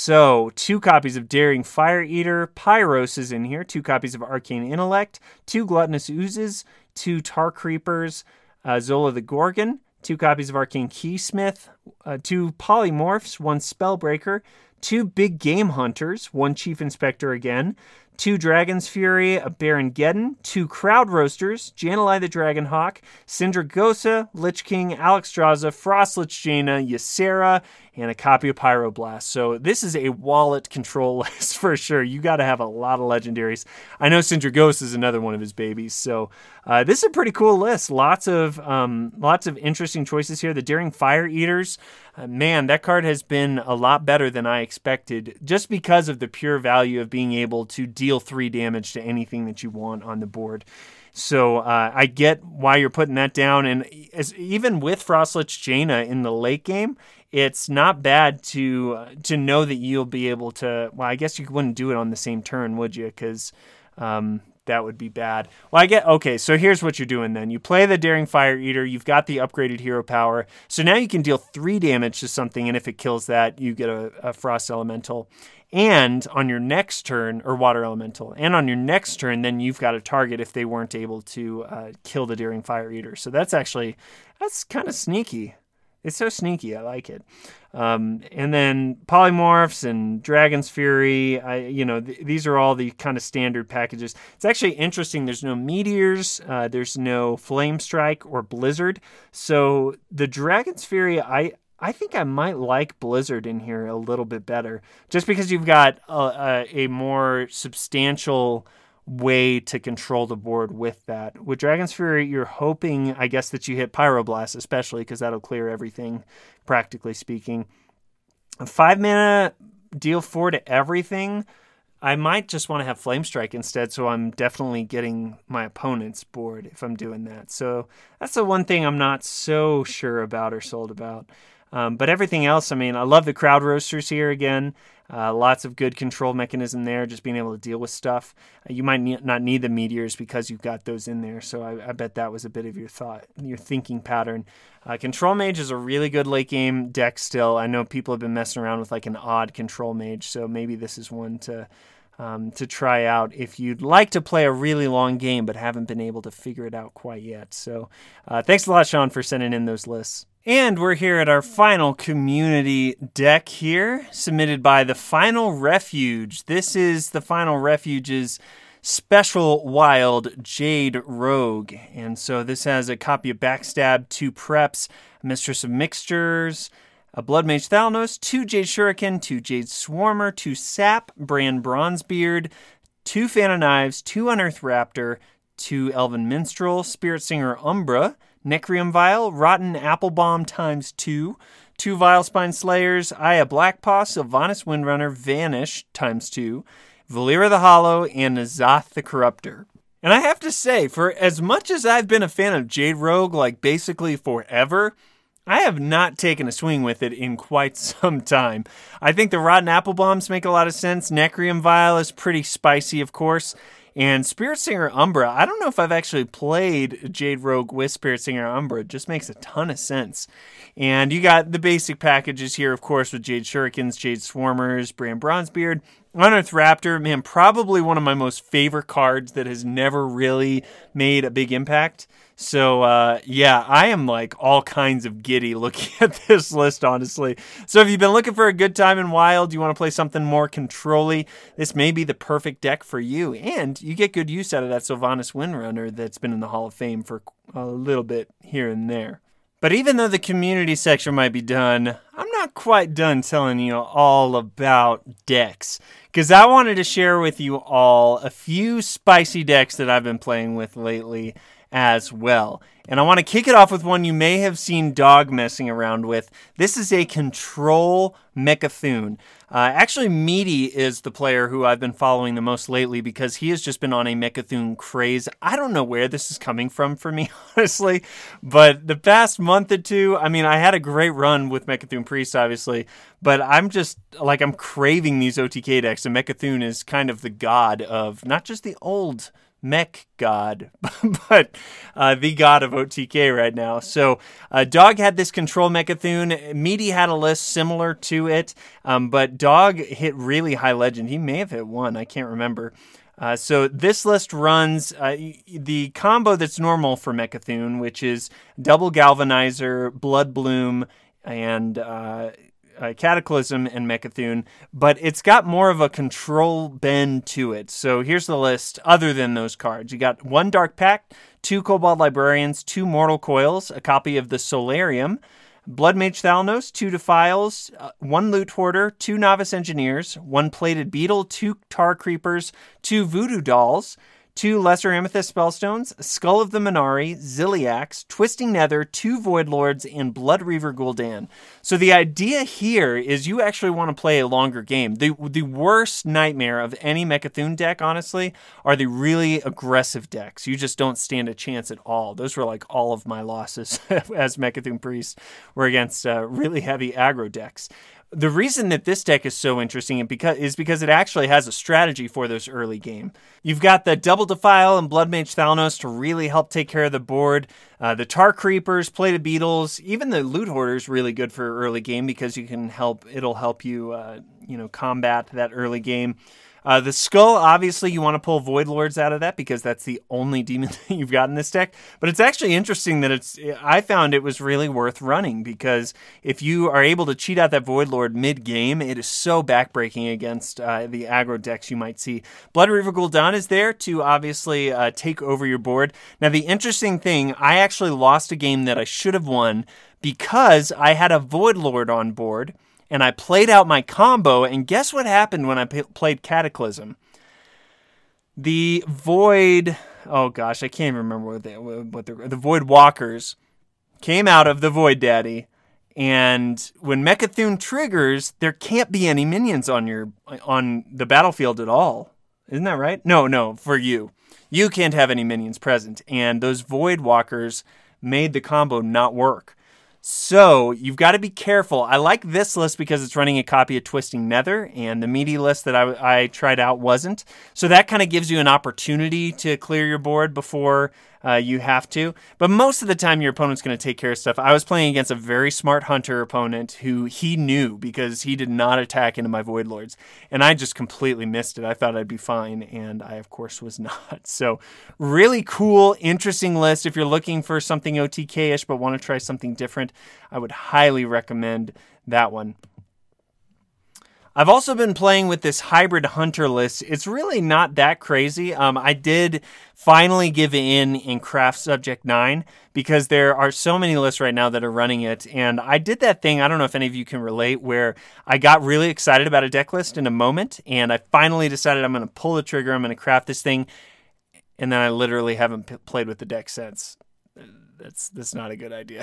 So two copies of Daring Fire Eater, Pyros is in here, two copies of Arcane Intellect, two Gluttonous Oozes, two Tar Creepers, uh, Zola the Gorgon, two copies of Arcane Keysmith, uh, two Polymorphs, one Spellbreaker, two Big Game Hunters, one Chief Inspector again, two Dragon's Fury, a Baron Geddon, two Crowd Roasters, Jan'alai the Dragonhawk, Sindragosa, Lich King, Alexstrasza, Frostlich Jaina, Ysera, and a copy of Pyroblast. So this is a wallet control list for sure. You got to have a lot of legendaries. I know Sindragosa is another one of his babies. So uh, this is a pretty cool list. Lots of um, lots of interesting choices here. The Daring Fire Eaters, uh, man, that card has been a lot better than I expected, just because of the pure value of being able to deal three damage to anything that you want on the board. So uh, I get why you're putting that down, and as, even with Frostlich Jaina in the late game, it's not bad to uh, to know that you'll be able to. Well, I guess you wouldn't do it on the same turn, would you? Because um, that would be bad. Well, I get okay. So here's what you're doing then. You play the Daring Fire Eater. You've got the upgraded hero power, so now you can deal three damage to something, and if it kills that, you get a, a Frost Elemental. And on your next turn, or Water Elemental, and on your next turn, then you've got a target if they weren't able to uh, kill the Daring Fire Eater. So that's actually, that's kind of sneaky. It's so sneaky. I like it. Um, and then Polymorphs and Dragon's Fury, I, you know, th- these are all the kind of standard packages. It's actually interesting. There's no Meteors. Uh, there's no Flame Strike or Blizzard. So the Dragon's Fury, I, I think I might like Blizzard in here a little bit better, just because you've got a, a, a more substantial way to control the board with that. With Dragon's Fury, you're hoping, I guess, that you hit Pyroblast, especially because that'll clear everything, practically speaking. A five mana, deal four to everything. I might just want to have Flame Strike instead, so I'm definitely getting my opponent's board if I'm doing that. So that's the one thing I'm not so sure about or sold about. Um, but everything else, I mean, I love the Crowd Roasters here again. Uh, lots of good control mechanism there, just being able to deal with stuff. Uh, you might ne- not need the Meteors because you've got those in there, so I, I bet that was a bit of your thought, your thinking pattern. Uh, Control Mage is a really good late game deck still. I know people have been messing around with like an odd Control Mage, so maybe this is one to um, to try out if you'd like to play a really long game but haven't been able to figure it out quite yet. So uh, thanks a lot, Sean, for sending in those lists. And we're here at our final community deck here, submitted by The Final Refuge. This is The Final Refuge's Special Wild Jade Rogue. And so this has a copy of Backstab, two Preps, Mistress of Mixtures, a Blood Mage Thalnos, two Jade Shuriken, two Jade Swarmer, two Sap, Brand Bronzebeard, two Fan of Knives, two Unearthed Raptor, two Elven Minstrel, Spirit Singer Umbra, Necrium Vial, Rotten Applebomb times two, two Vilespine Slayers, Aya Blackpaw, Sylvanas Windrunner, Vanish times two, Valera the Hollow, and N'Zoth the Corruptor. And I have to say, for as much as I've been a fan of Jade Rogue, like basically forever, I have not taken a swing with it in quite some time. I think the Rotten Applebombs make a lot of sense. Necrium Vial is pretty spicy, of course. And Spirit Singer Umbra, I don't know if I've actually played Jade Rogue with Spirit Singer Umbra. It just makes a ton of sense. And you got the basic packages here, of course, with Jade Shurikens, Jade Swarmers, Brand Bronzebeard, Unearthed Raptor. Man, probably one of my most favorite cards that has never really made a big impact. So, uh, yeah, I am like all kinds of giddy looking at this list, honestly. So if you've been looking for a good time in Wild, you want to play something more control-y, this may be the perfect deck for you. And you get good use out of that Sylvanas Windrunner that's been in the Hall of Fame for a little bit here and there. But even though the community section might be done, I'm not quite done telling you all about decks. Because I wanted to share with you all a few spicy decks that I've been playing with lately as well. And I want to kick it off with one you may have seen Dog messing around with. This is a Control Mecha'thun. Uh, actually, Meaty is the player who I've been following the most lately because he has just been on a Mecha'thun craze. I don't know where this is coming from for me, honestly, but the past month or two, I mean, I had a great run with Mecha'thun Priest, obviously, but I'm just, like, I'm craving these O T K decks, and Mecha'thun is kind of the god of not just the old mech god, but uh, the god of O T K right now. So uh, Dog had this Control Mecha'thun. Meaty had a list similar to it, um, but Dog hit really high legend. He may have hit one. I can't remember. Uh, so this list runs uh, the combo that's normal for Mecha'thun, which is double Galvanizer, Blood Bloom, and uh, Uh, Cataclysm and Mecha'thun, but it's got more of a control bend to it. So here's the list other than those cards. You got one Dark Pact, two Kobold Librarians, two Mortal Coils, a copy of the Solarium, Blood Mage Thalnos, two Defiles, uh, one Loot Hoarder, two Novice Engineers, one Plated Beetle, two Tar Creepers, two Voodoo Dolls, two Lesser Amethyst Spellstones, Skull of the Minari, Ziliax, Twisting Nether, two Void Lords, and Blood Reaver Gul'dan. So the idea here is you actually want to play a longer game. The the worst nightmare of any Mecha'thun deck, honestly, are the really aggressive decks. You just don't stand a chance at all. Those were like all of my losses as Mecha'thun Priest were against uh, really heavy aggro decks. The reason that this deck is so interesting is because it actually has a strategy for this early game. You've got the Double Defile and Blood Mage Thalnos to really help take care of the board. Uh, the Tar Creepers, Plated Beetles, even the Loot Hoarder is really good for early game because you can help. It'll help you, uh, you know, combat that early game. Uh, the Skull, obviously, you want to pull Void Lords out of that because that's the only demon that you've got in this deck. But it's actually interesting that it's. I found it was really worth running because if you are able to cheat out that Void Lord mid-game, it is so backbreaking against uh, the aggro decks you might see. Blood Reaver Gul'dan is there to obviously uh, take over your board. Now, the interesting thing, I actually lost a game that I should have won because I had a Void Lord on board. And I played out my combo, and guess what happened when I p- played Cataclysm? The Void... Oh, gosh, I can't even remember what they... What the, the Void Walkers came out of the Void Daddy, and when Mecha'thun triggers, there can't be any minions on your on the battlefield at all. Isn't that right? No, no, for you. You can't have any minions present, and those Void Walkers made the combo not work. So you've got to be careful. I like this list because it's running a copy of Twisting Nether, and the meaty list that I, I tried out wasn't. So that kind of gives you an opportunity to clear your board before uh, you have to. But most of the time, your opponent's going to take care of stuff. I was playing against a very smart Hunter opponent who he knew because he did not attack into my Void Lords. And I just completely missed it. I thought I'd be fine, and I, of course, was not. So really cool, interesting list. If you're looking for something O T K-ish but want to try something different, I would highly recommend that one. I've also been playing with this hybrid hunter list. It's really not that crazy. Um, I did finally give in in Craft Subject nine because there are so many lists right now that are running it. And I did that thing, I don't know if any of you can relate, where I got really excited about a deck list in a moment. And I finally decided I'm going to pull the trigger. I'm going to craft this thing. And then I literally haven't p- played with the deck since. That's, that's not a good idea.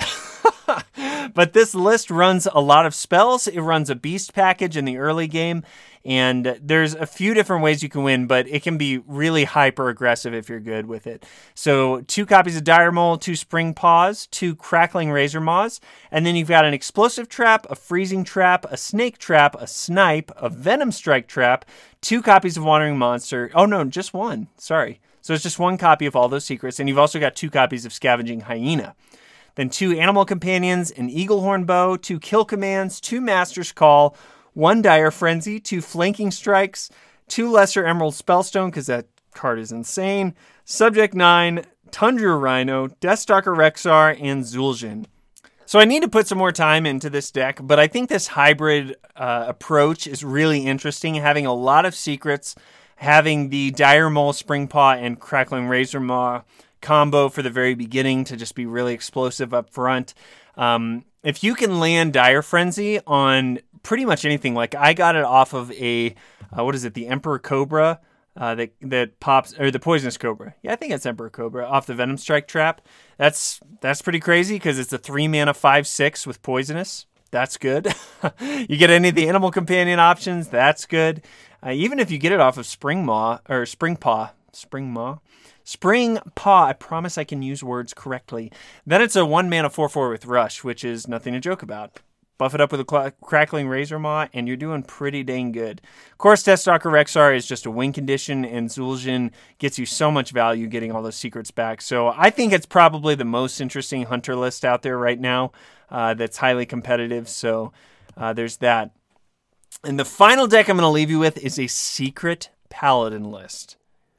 But this list runs a lot of spells. It runs a beast package in the early game, and there's a few different ways you can win, but it can be really hyper aggressive if you're good with it. So two copies of Dire Maul, two Spring Paws, two Crackling Razor Maws, and then you've got an Explosive Trap, a Freezing Trap, a Snake Trap, a Snipe, a Venom Strike Trap, two copies of Wandering Monster. Oh no, just one. Sorry. So it's just one copy of all those secrets, and you've also got two copies of Scavenging Hyena. Then two Animal Companions, an Eaglehorn Bow, two Kill Commands, two Master's Call, one Dire Frenzy, two Flanking Strikes, two Lesser Emerald Spellstone, because that card is insane, Subject nine, Tundra Rhino, Deathstalker Rexar, and Zul'jin. So I need to put some more time into this deck, but I think this hybrid uh, approach is really interesting, having a lot of secrets, having the Dire Maul, Springpaw, and Crackling Razor Maw combo for the very beginning to just be really explosive up front. Um, if you can land Dire Frenzy on pretty much anything, like I got it off of a, uh, what is it, the Emperor Cobra uh, that that pops, or the Poisonous Cobra. Yeah, I think it's Emperor Cobra off the Venom Strike Trap. That's that's pretty crazy because it's a three mana five six with Poisonous. That's good. You get any of the Animal Companion options. That's good. Uh, even if you get it off of Spring Maw or Spring Paw, Spring Maw. Spring Paw, I promise I can use words correctly. Then it's a one mana four four with Rush, which is nothing to joke about. Buff it up with a cl- Crackling Razor Maw, and you're doing pretty dang good. Of course, Deathstalker Rexar is just a win condition, and Zul'jin gets you so much value getting all those secrets back. So I think it's probably the most interesting hunter list out there right now uh, that's highly competitive. So uh, there's that. And the final deck I'm going to leave you with is a secret Paladin list.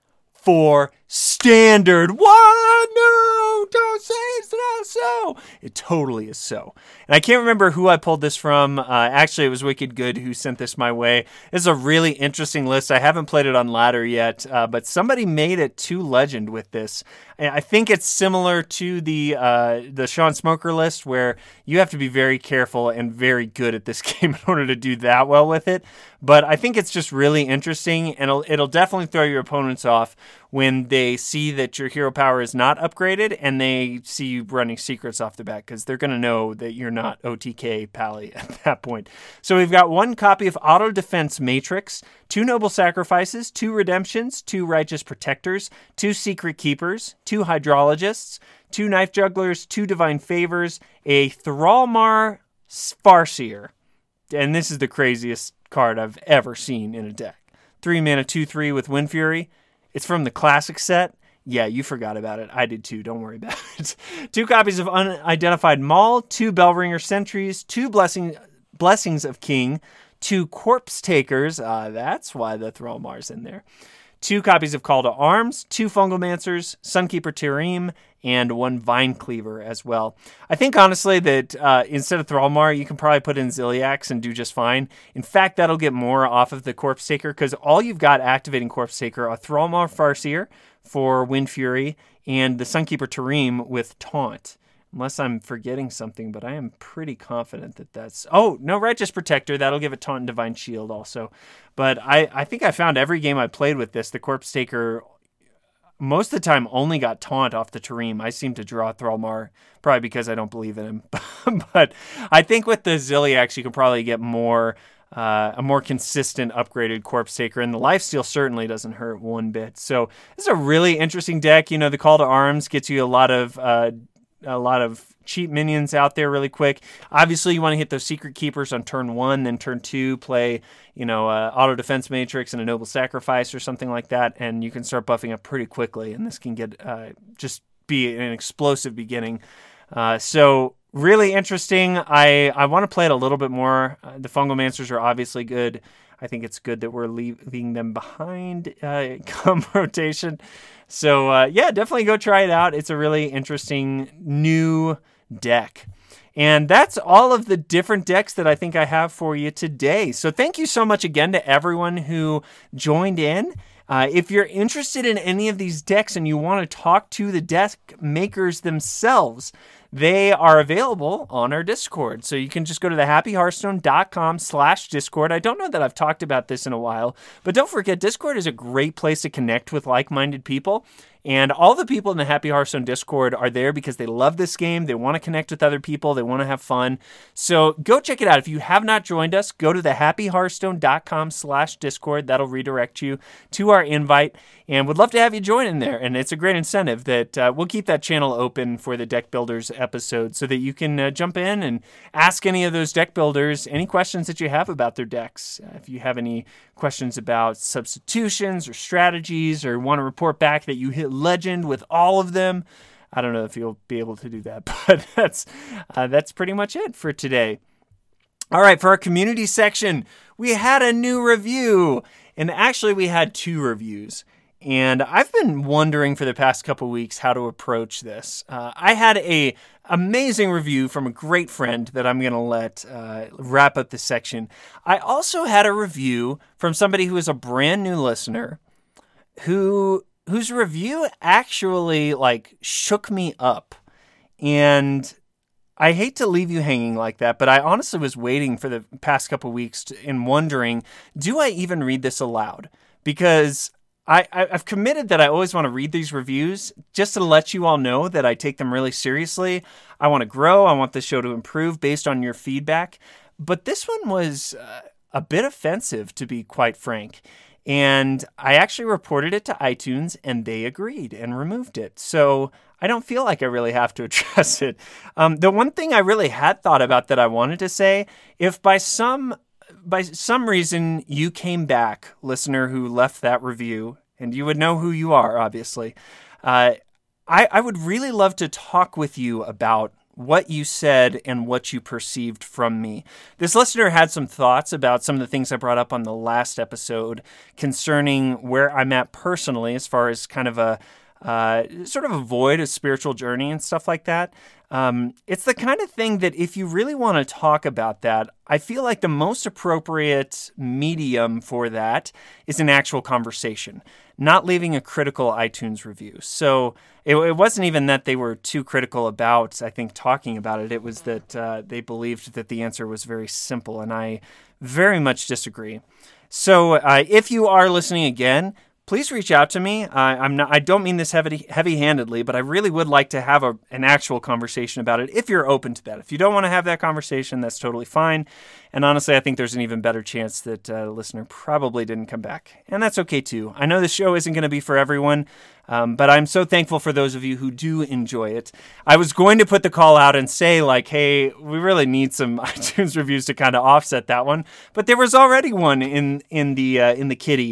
For standard. What? No, don't say it's not so. It totally is so. And I can't remember who I pulled this from. Uh, actually, it was Wicked Good who sent this my way. This is a really interesting list. I haven't played it on ladder yet, uh, but somebody made it to Legend with this. I think it's similar to the uh, the Sean Smoker list, where you have to be very careful and very good at this game in order to do that well with it. But I think it's just really interesting, and it'll, it'll definitely throw your opponents off when they see that your hero power is not upgraded and they see you running secrets off the bat, because they're going to know that you're not O T K Pally at that point. So we've got one copy of Auto Defense Matrix, two Noble Sacrifices, two Redemptions, two Righteous Protectors, two Secret Keepers, two Hydrologists, two Knife Jugglers, two Divine Favors, a Thrallmar Farseer. And this is the craziest card I've ever seen in a deck. Three mana, two three with Wind Fury. It's from the classic set. Yeah, you forgot about it. I did too. Don't worry about it. Two copies of Unidentified Maul, two Bellringer Sentries, two Blessing, Blessings of King, two Corpse Takers, uh, that's why the Thrallmar's in there, two copies of Call to Arms, two Fungalmancers, Sunkeeper Tarim, and one Vine Cleaver as well. I think, honestly, that uh, instead of Thrallmar, you can probably put in Ziliax and do just fine. In fact, that'll get more off of the Corpse Taker, because all you've got activating Corpse Taker are Thrallmar Farseer for Wind Fury and the Sunkeeper Tarim with Taunt. Unless I'm forgetting something, but I am pretty confident that that's... Oh, no Righteous Protector. That'll give it Taunt and Divine Shield also. But I, I think I found every game I played with this, the Corpse Taker, most of the time only got Taunt off the Tarim. I seem to draw Thrallmar, probably because I don't believe in him. But I think with the Ziliax, you can probably get more... Uh, a more consistent upgraded Corpse Taker, and the Lifesteal certainly doesn't hurt one bit. So this is a really interesting deck. You know, the Call to Arms gets you a lot of uh, a lot of cheap minions out there really quick. Obviously, you want to hit those Secret Keepers on turn one, then turn two, play, you know, uh, Auto Defense Matrix and a Noble Sacrifice or something like that, and you can start buffing up pretty quickly, and this can get uh, just be an explosive beginning. Uh, so really interesting. I, I want to play it a little bit more. Uh, the Fungalmancers are obviously good. I think it's good that we're leaving them behind uh, come rotation. So, uh, yeah, definitely go try it out. It's a really interesting new deck. And that's all of the different decks that I think I have for you today. So thank you so much again to everyone who joined in. Uh, if you're interested in any of these decks and you want to talk to the deck makers themselves, they are available on our Discord. So you can just go to the happy hearthstone dot com slash Discord. I don't know that I've talked about this in a while, but don't forget, Discord is a great place to connect with like-minded people. And all the people in the Happy Hearthstone Discord are there because they love this game. They want to connect with other people. They want to have fun. So go check it out. If you have not joined us, go to the happy hearthstone dot com slash Discord. That'll redirect you to our invite. And would love to have you join in there. And it's a great incentive that uh, we'll keep that channel open for the Deck Builders episode so that you can uh, jump in and ask any of those deck builders any questions that you have about their decks. Uh, if you have any questions about substitutions or strategies, or want to report back that you hit legend with all of them, I don't know if you'll be able to do that, but that's uh, that's pretty much it for today. All right, for our community section, we had a new review, and actually we had two reviews. And I've been wondering for the past couple weeks how to approach this. Uh, I had a amazing review from a great friend that I'm going to let uh, wrap up this section. I also had a review from somebody who is a brand new listener who whose review actually like shook me up. And I hate to leave you hanging like that, but I honestly was waiting for the past couple weeks to, and wondering, do I even read this aloud? Because I, I've committed that I always want to read these reviews just to let you all know that I take them really seriously. I want to grow. I want the show to improve based on your feedback. But this one was uh, a bit offensive, to be quite frank. And I actually reported it to iTunes, and they agreed and removed it. So I don't feel like I really have to address it. Um, the one thing I really had thought about that I wanted to say, if by some... by some reason you came back, listener who left that review, and you would know who you are, obviously, uh, I, I would really love to talk with you about what you said and what you perceived from me. This listener had some thoughts about some of the things I brought up on the last episode concerning where I'm at personally as far as kind of a uh, sort of avoid a spiritual journey and stuff like that. Um, it's the kind of thing that if you really want to talk about that, I feel like the most appropriate medium for that is an actual conversation, not leaving a critical iTunes review. So it, it wasn't even that they were too critical about, I think, talking about it. It was that uh, they believed that the answer was very simple, and I very much disagree. So uh, if you are listening again, please reach out to me. Uh, I'm not. I don't mean this heavy, heavy-handedly, but I really would like to have a, an actual conversation about it if you're open to that. If you don't want to have that conversation, that's totally fine. And honestly, I think there's an even better chance that uh, the listener probably didn't come back. And that's okay, too. I know the show isn't going to be for everyone, um, but I'm so thankful for those of you who do enjoy it. I was going to put the call out and say, like, hey, we really need some iTunes reviews to kind of offset that one. But there was already one in, in, the, uh, in the kitty.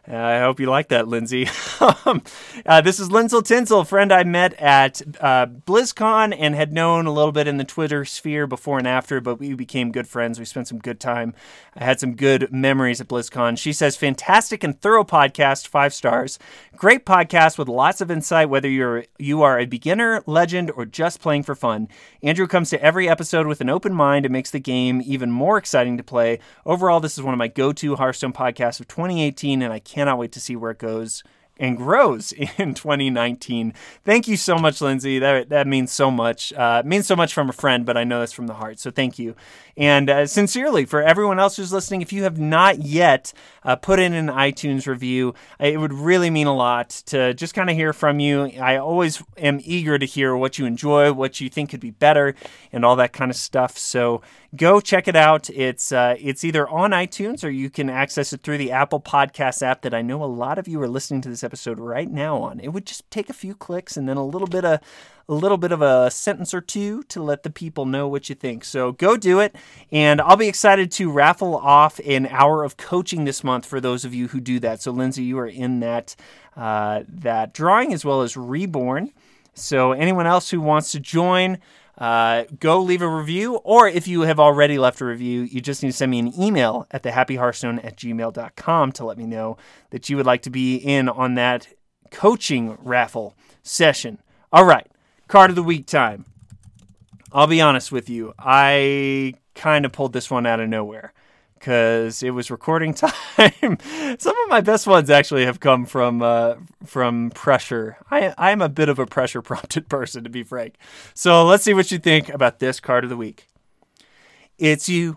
Uh, I hope you like that, Lindsay. um, uh, this is Lindsel Tinsel, a friend I met at uh, BlizzCon and had known a little bit in the Twitter sphere before and after, but we became good friends. We spent some good time. I had some good memories at BlizzCon. She says, fantastic and thorough podcast, five stars. Great podcast with lots of insight, whether you're you are a beginner, legend, or just playing for fun. Andrew comes to every episode with an open mind and makes the game even more exciting to play. Overall, this is one of my go-to Hearthstone podcasts of twenty eighteen, and I cannot wait to see where it goes and grows in twenty nineteen. Thank you so much, Lindsay. That that means so much. Uh, it means so much from a friend, but I know that's from the heart. So thank you. And uh, sincerely, for everyone else who's listening, if you have not yet uh, put in an iTunes review, it would really mean a lot to just kind of hear from you. I always am eager to hear what you enjoy, what you think could be better, and all that kind of stuff. So go check it out. It's uh, it's either on iTunes or you can access it through the Apple Podcast app that I know a lot of you are listening to this episode right now on. It would just take a few clicks and then a little bit of a little bit of a sentence or two to let the people know what you think. So go do it, and I'll be excited to raffle off an hour of coaching this month for those of you who do that. So Lindsay, you are in that uh, that drawing as well as Reborn. So anyone else who wants to join, Uh, go leave a review, or if you have already left a review, you just need to send me an email at the happy hearthstone at gmail dot com to let me know that you would like to be in on that coaching raffle session. All right, card of the week time. I'll be honest with you, I kind of pulled this one out of nowhere because it was recording time. Some of my best ones actually have come from uh, from pressure. I I'm a bit of a pressure-prompted person, to be frank. So let's see what you think about this card of the week. It's you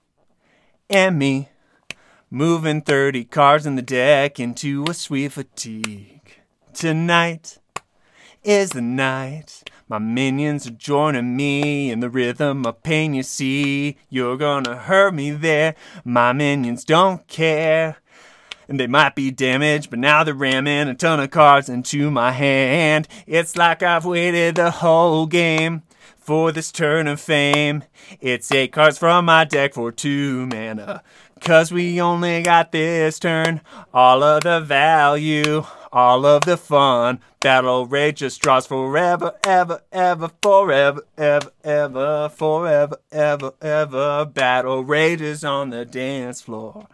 and me moving thirty cards in the deck into a sweet fatigue. Tonight is the night. My minions are joining me in the rhythm of pain, you see. You're gonna hurt me there. My minions don't care. And they might be damaged, but now they're ramming a ton of cards into my hand. It's like I've waited the whole game for this turn of fame. It's eight cards from my deck for two mana. Cause we only got this turn. All of the value, all of the fun. Battle Rage just draws forever, ever, ever, forever, ever, ever, forever, ever, ever. Battle Rage is on the dance floor.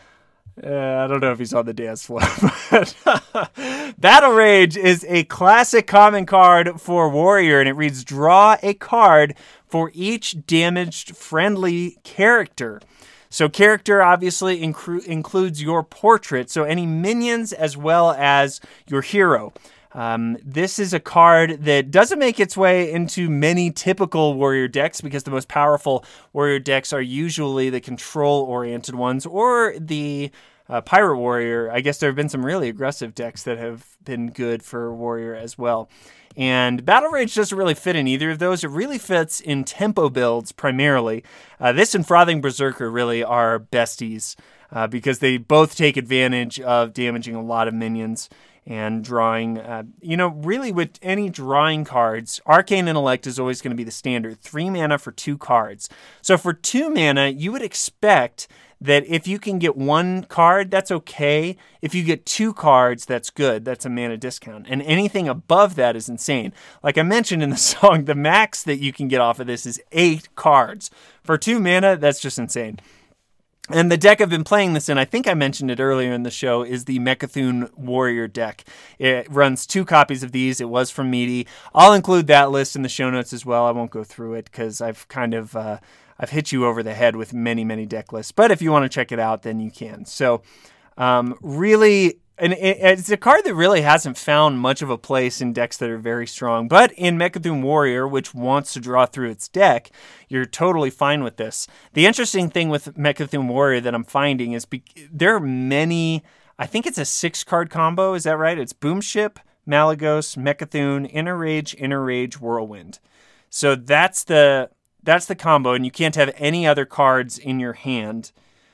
Uh, I don't know if he's on the dance floor, but Battle Rage is a classic common card for Warrior, and it reads, draw a card for each damaged friendly character. So character obviously incru- includes your portrait, so any minions as well as your hero. Um, this is a card that doesn't make its way into many typical Warrior decks because the most powerful Warrior decks are usually the control-oriented ones or the uh, Pirate Warrior. I guess there have been some really aggressive decks that have been good for Warrior as well. And Battle Rage doesn't really fit in either of those. It really fits in tempo builds primarily. Uh, this and Frothing Berserker really are besties uh, because they both take advantage of damaging a lot of minions and drawing. Uh, you know, really with any drawing cards, Arcane Intellect is always going to be the standard. Three mana for two cards. So for two mana, you would expect that if you can get one card, that's okay. If you get two cards, that's good. That's a mana discount. And anything above that is insane. Like I mentioned in the song, the max that you can get off of this is eight cards. For two mana, that's just insane. And the deck I've been playing this in, I think I mentioned it earlier in the show, is the Mecha'thun Warrior deck. It runs two copies of these. It was from Meaty. I'll include that list in the show notes as well. I won't go through it because I've kind of... Uh, I've hit you over the head with many, many deck lists. But if you want to check it out, then you can. So um, really, and it, it's a card that really hasn't found much of a place in decks that are very strong. But in Mecha'thun Warrior, which wants to draw through its deck, you're totally fine with this. The interesting thing with Mecha'thun Warrior that I'm finding is be- there are many, I think it's a six-card combo. Is that right? It's Boomship, Malygos, Mecha'thun, Inner Rage, Inner Rage, Whirlwind. So that's the... That's the combo, and you can't have any other cards in your hand.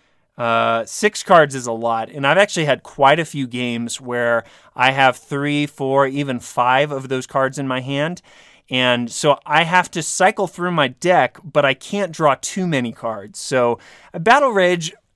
Uh, six cards is a lot, and I've actually had quite a few games where I have three, four, even five of those cards in my hand, and so I have to cycle through my deck, but I can't draw too many cards. So Battle Rage,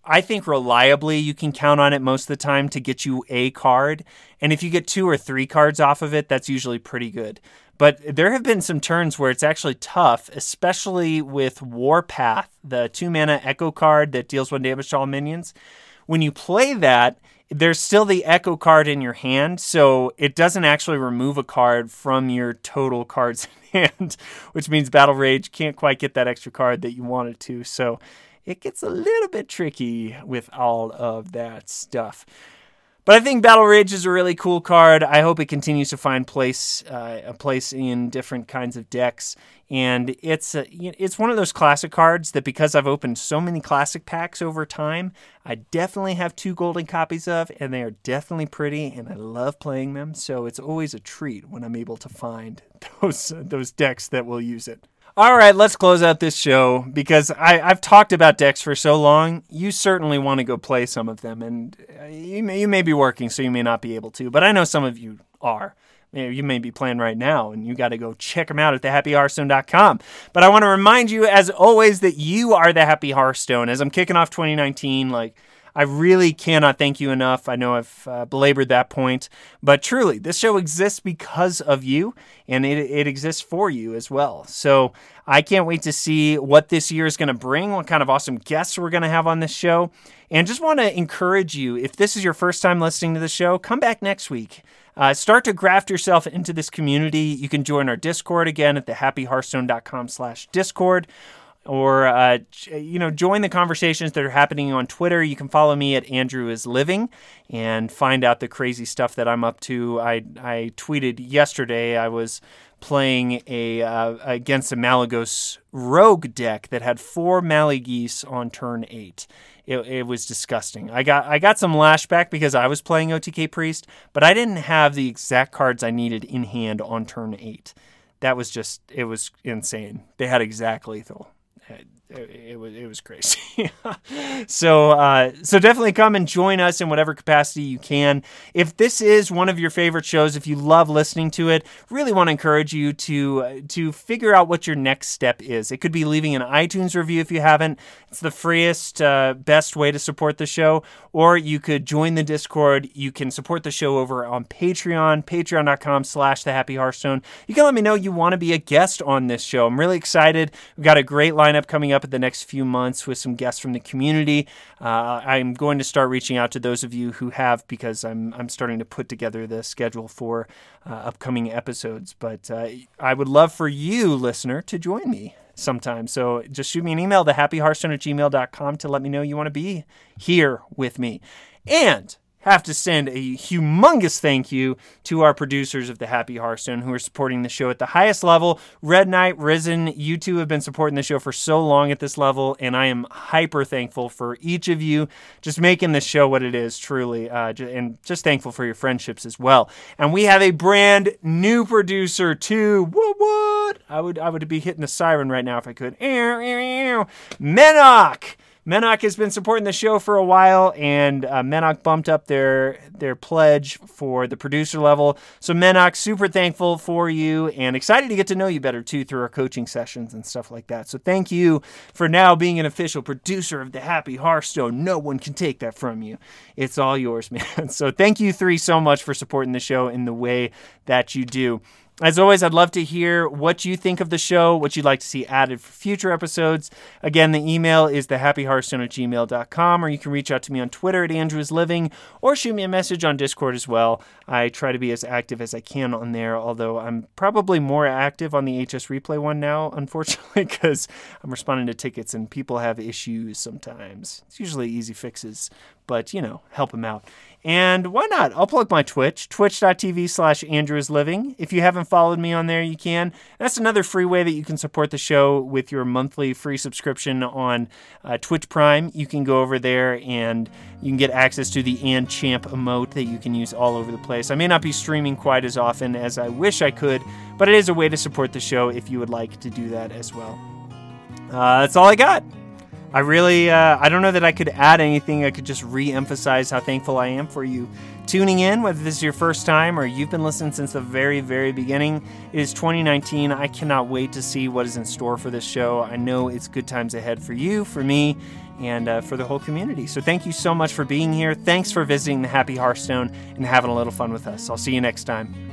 I think reliably you can count on it most of the time to get you a card. And if you get two or three cards off of it, that's usually pretty good. But there have been some turns where it's actually tough, especially with Warpath, the two-mana Echo card that deals one damage to all minions. When you play that, there's still the Echo card in your hand, so it doesn't actually remove a card from your total cards in hand, which means Battle Rage can't quite get that extra card that you wanted to. So it gets a little bit tricky with all of that stuff. But I think Battle Rage is a really cool card. I hope it continues to find place uh, a place in different kinds of decks. And it's a, it's one of those classic cards that, because I've opened so many classic packs over time, I definitely have two golden copies of, and they are definitely pretty, and I love playing them. So it's always a treat when I'm able to find those uh, those decks that will use it. All right, let's close out this show because I, I've talked about decks for so long. You certainly want to go play some of them, and you may, you may be working, so you may not be able to, but I know some of you are. You may be playing right now, and you got to go check them out at the happy hearthstone dot com. But I want to remind you, as always, that you are the Happy Hearthstone. As I'm kicking off twenty nineteen, like, I really cannot thank you enough. I know I've uh, belabored that point, but truly, this show exists because of you, and it, it exists for you as well. So I can't wait to see what this year is going to bring, what kind of awesome guests we're going to have on this show, and just want to encourage you, if this is your first time listening to the show, come back next week. Uh, start to graft yourself into this community. You can join our Discord again at the happy hearthstone dot com slash discord. Or, uh, you know, join the conversations that are happening on Twitter. You can follow me at Andrew is Living and find out the crazy stuff that I'm up to. I I tweeted yesterday I was playing a uh, against a Malygos rogue deck that had four Malygos on turn eight. It, it was disgusting. I got I got some lashback because I was playing O T K Priest, but I didn't have the exact cards I needed in hand on turn eight. That was just, it was insane. They had exact lethal. It, it was it was crazy. so uh, so definitely come and join us in whatever capacity you can. If this is one of your favorite shows, if you love listening to it, really want to encourage you to uh, to figure out what your next step is. It could be leaving an iTunes review if you haven't. It's the freest, uh, best way to support the show. Or you could join the Discord. You can support the show over on Patreon, patreon dot com slash the happy hearthstone. You can let me know you want to be a guest on this show. I'm really excited. We've got a great lineup coming up at the next few months with some guests from the community. Uh, I'm going to start reaching out to those of you who have, because I'm I'm starting to put together the schedule for uh, upcoming episodes. But uh, I would love for you, listener, to join me sometime. So just shoot me an email, the happy hearthstone at gmail dot com, to let me know you want to be here with me. And have to send a humongous thank you to our producers of the Happy Hearthstone who are supporting the show at the highest level. Red Knight, Risen, you two have been supporting the show for so long at this level, and I am hyper thankful for each of you just making this show what it is, truly, uh, and just thankful for your friendships as well. And we have a brand new producer too. What? What? I would I would be hitting the siren right now if I could. Menok! Menok has been supporting the show for a while, and uh, Menok bumped up their their pledge for the producer level. So Menok, super thankful for you and excited to get to know you better too through our coaching sessions and stuff like that. So thank you for now being an official producer of the Happy Hearthstone. No one can take that from you. It's all yours, man. So thank you three so much for supporting the show in the way that you do. As always, I'd love to hear what you think of the show, what you'd like to see added for future episodes. Again, the email is the happy hearthstone at gmail dot com, or you can reach out to me on Twitter at Andrew is Living, or shoot me a message on Discord as well. I try to be as active as I can on there, although I'm probably more active on the H S Replay one now, unfortunately, because I'm responding to tickets and people have issues sometimes. It's usually easy fixes, but, you know, help them out. And why not? I'll plug my Twitch, twitch dot t v slash Andrew is Living. If you haven't followed me on there, you can. That's another free way that you can support the show with your monthly free subscription on uh, Twitch Prime. You can go over there and you can get access to the And Champ emote that you can use all over the place. I may not be streaming quite as often as I wish I could, but it is a way to support the show if you would like to do that as well. Uh, that's all I got. I really, uh, I don't know that I could add anything. I could just re-emphasize how thankful I am for you tuning in, whether this is your first time or you've been listening since the very, very beginning. It is twenty nineteen. I cannot wait to see what is in store for this show. I know it's good times ahead for you, for me, and uh, for the whole community. So thank you so much for being here. Thanks for visiting the Happy Hearthstone and having a little fun with us. I'll see you next time.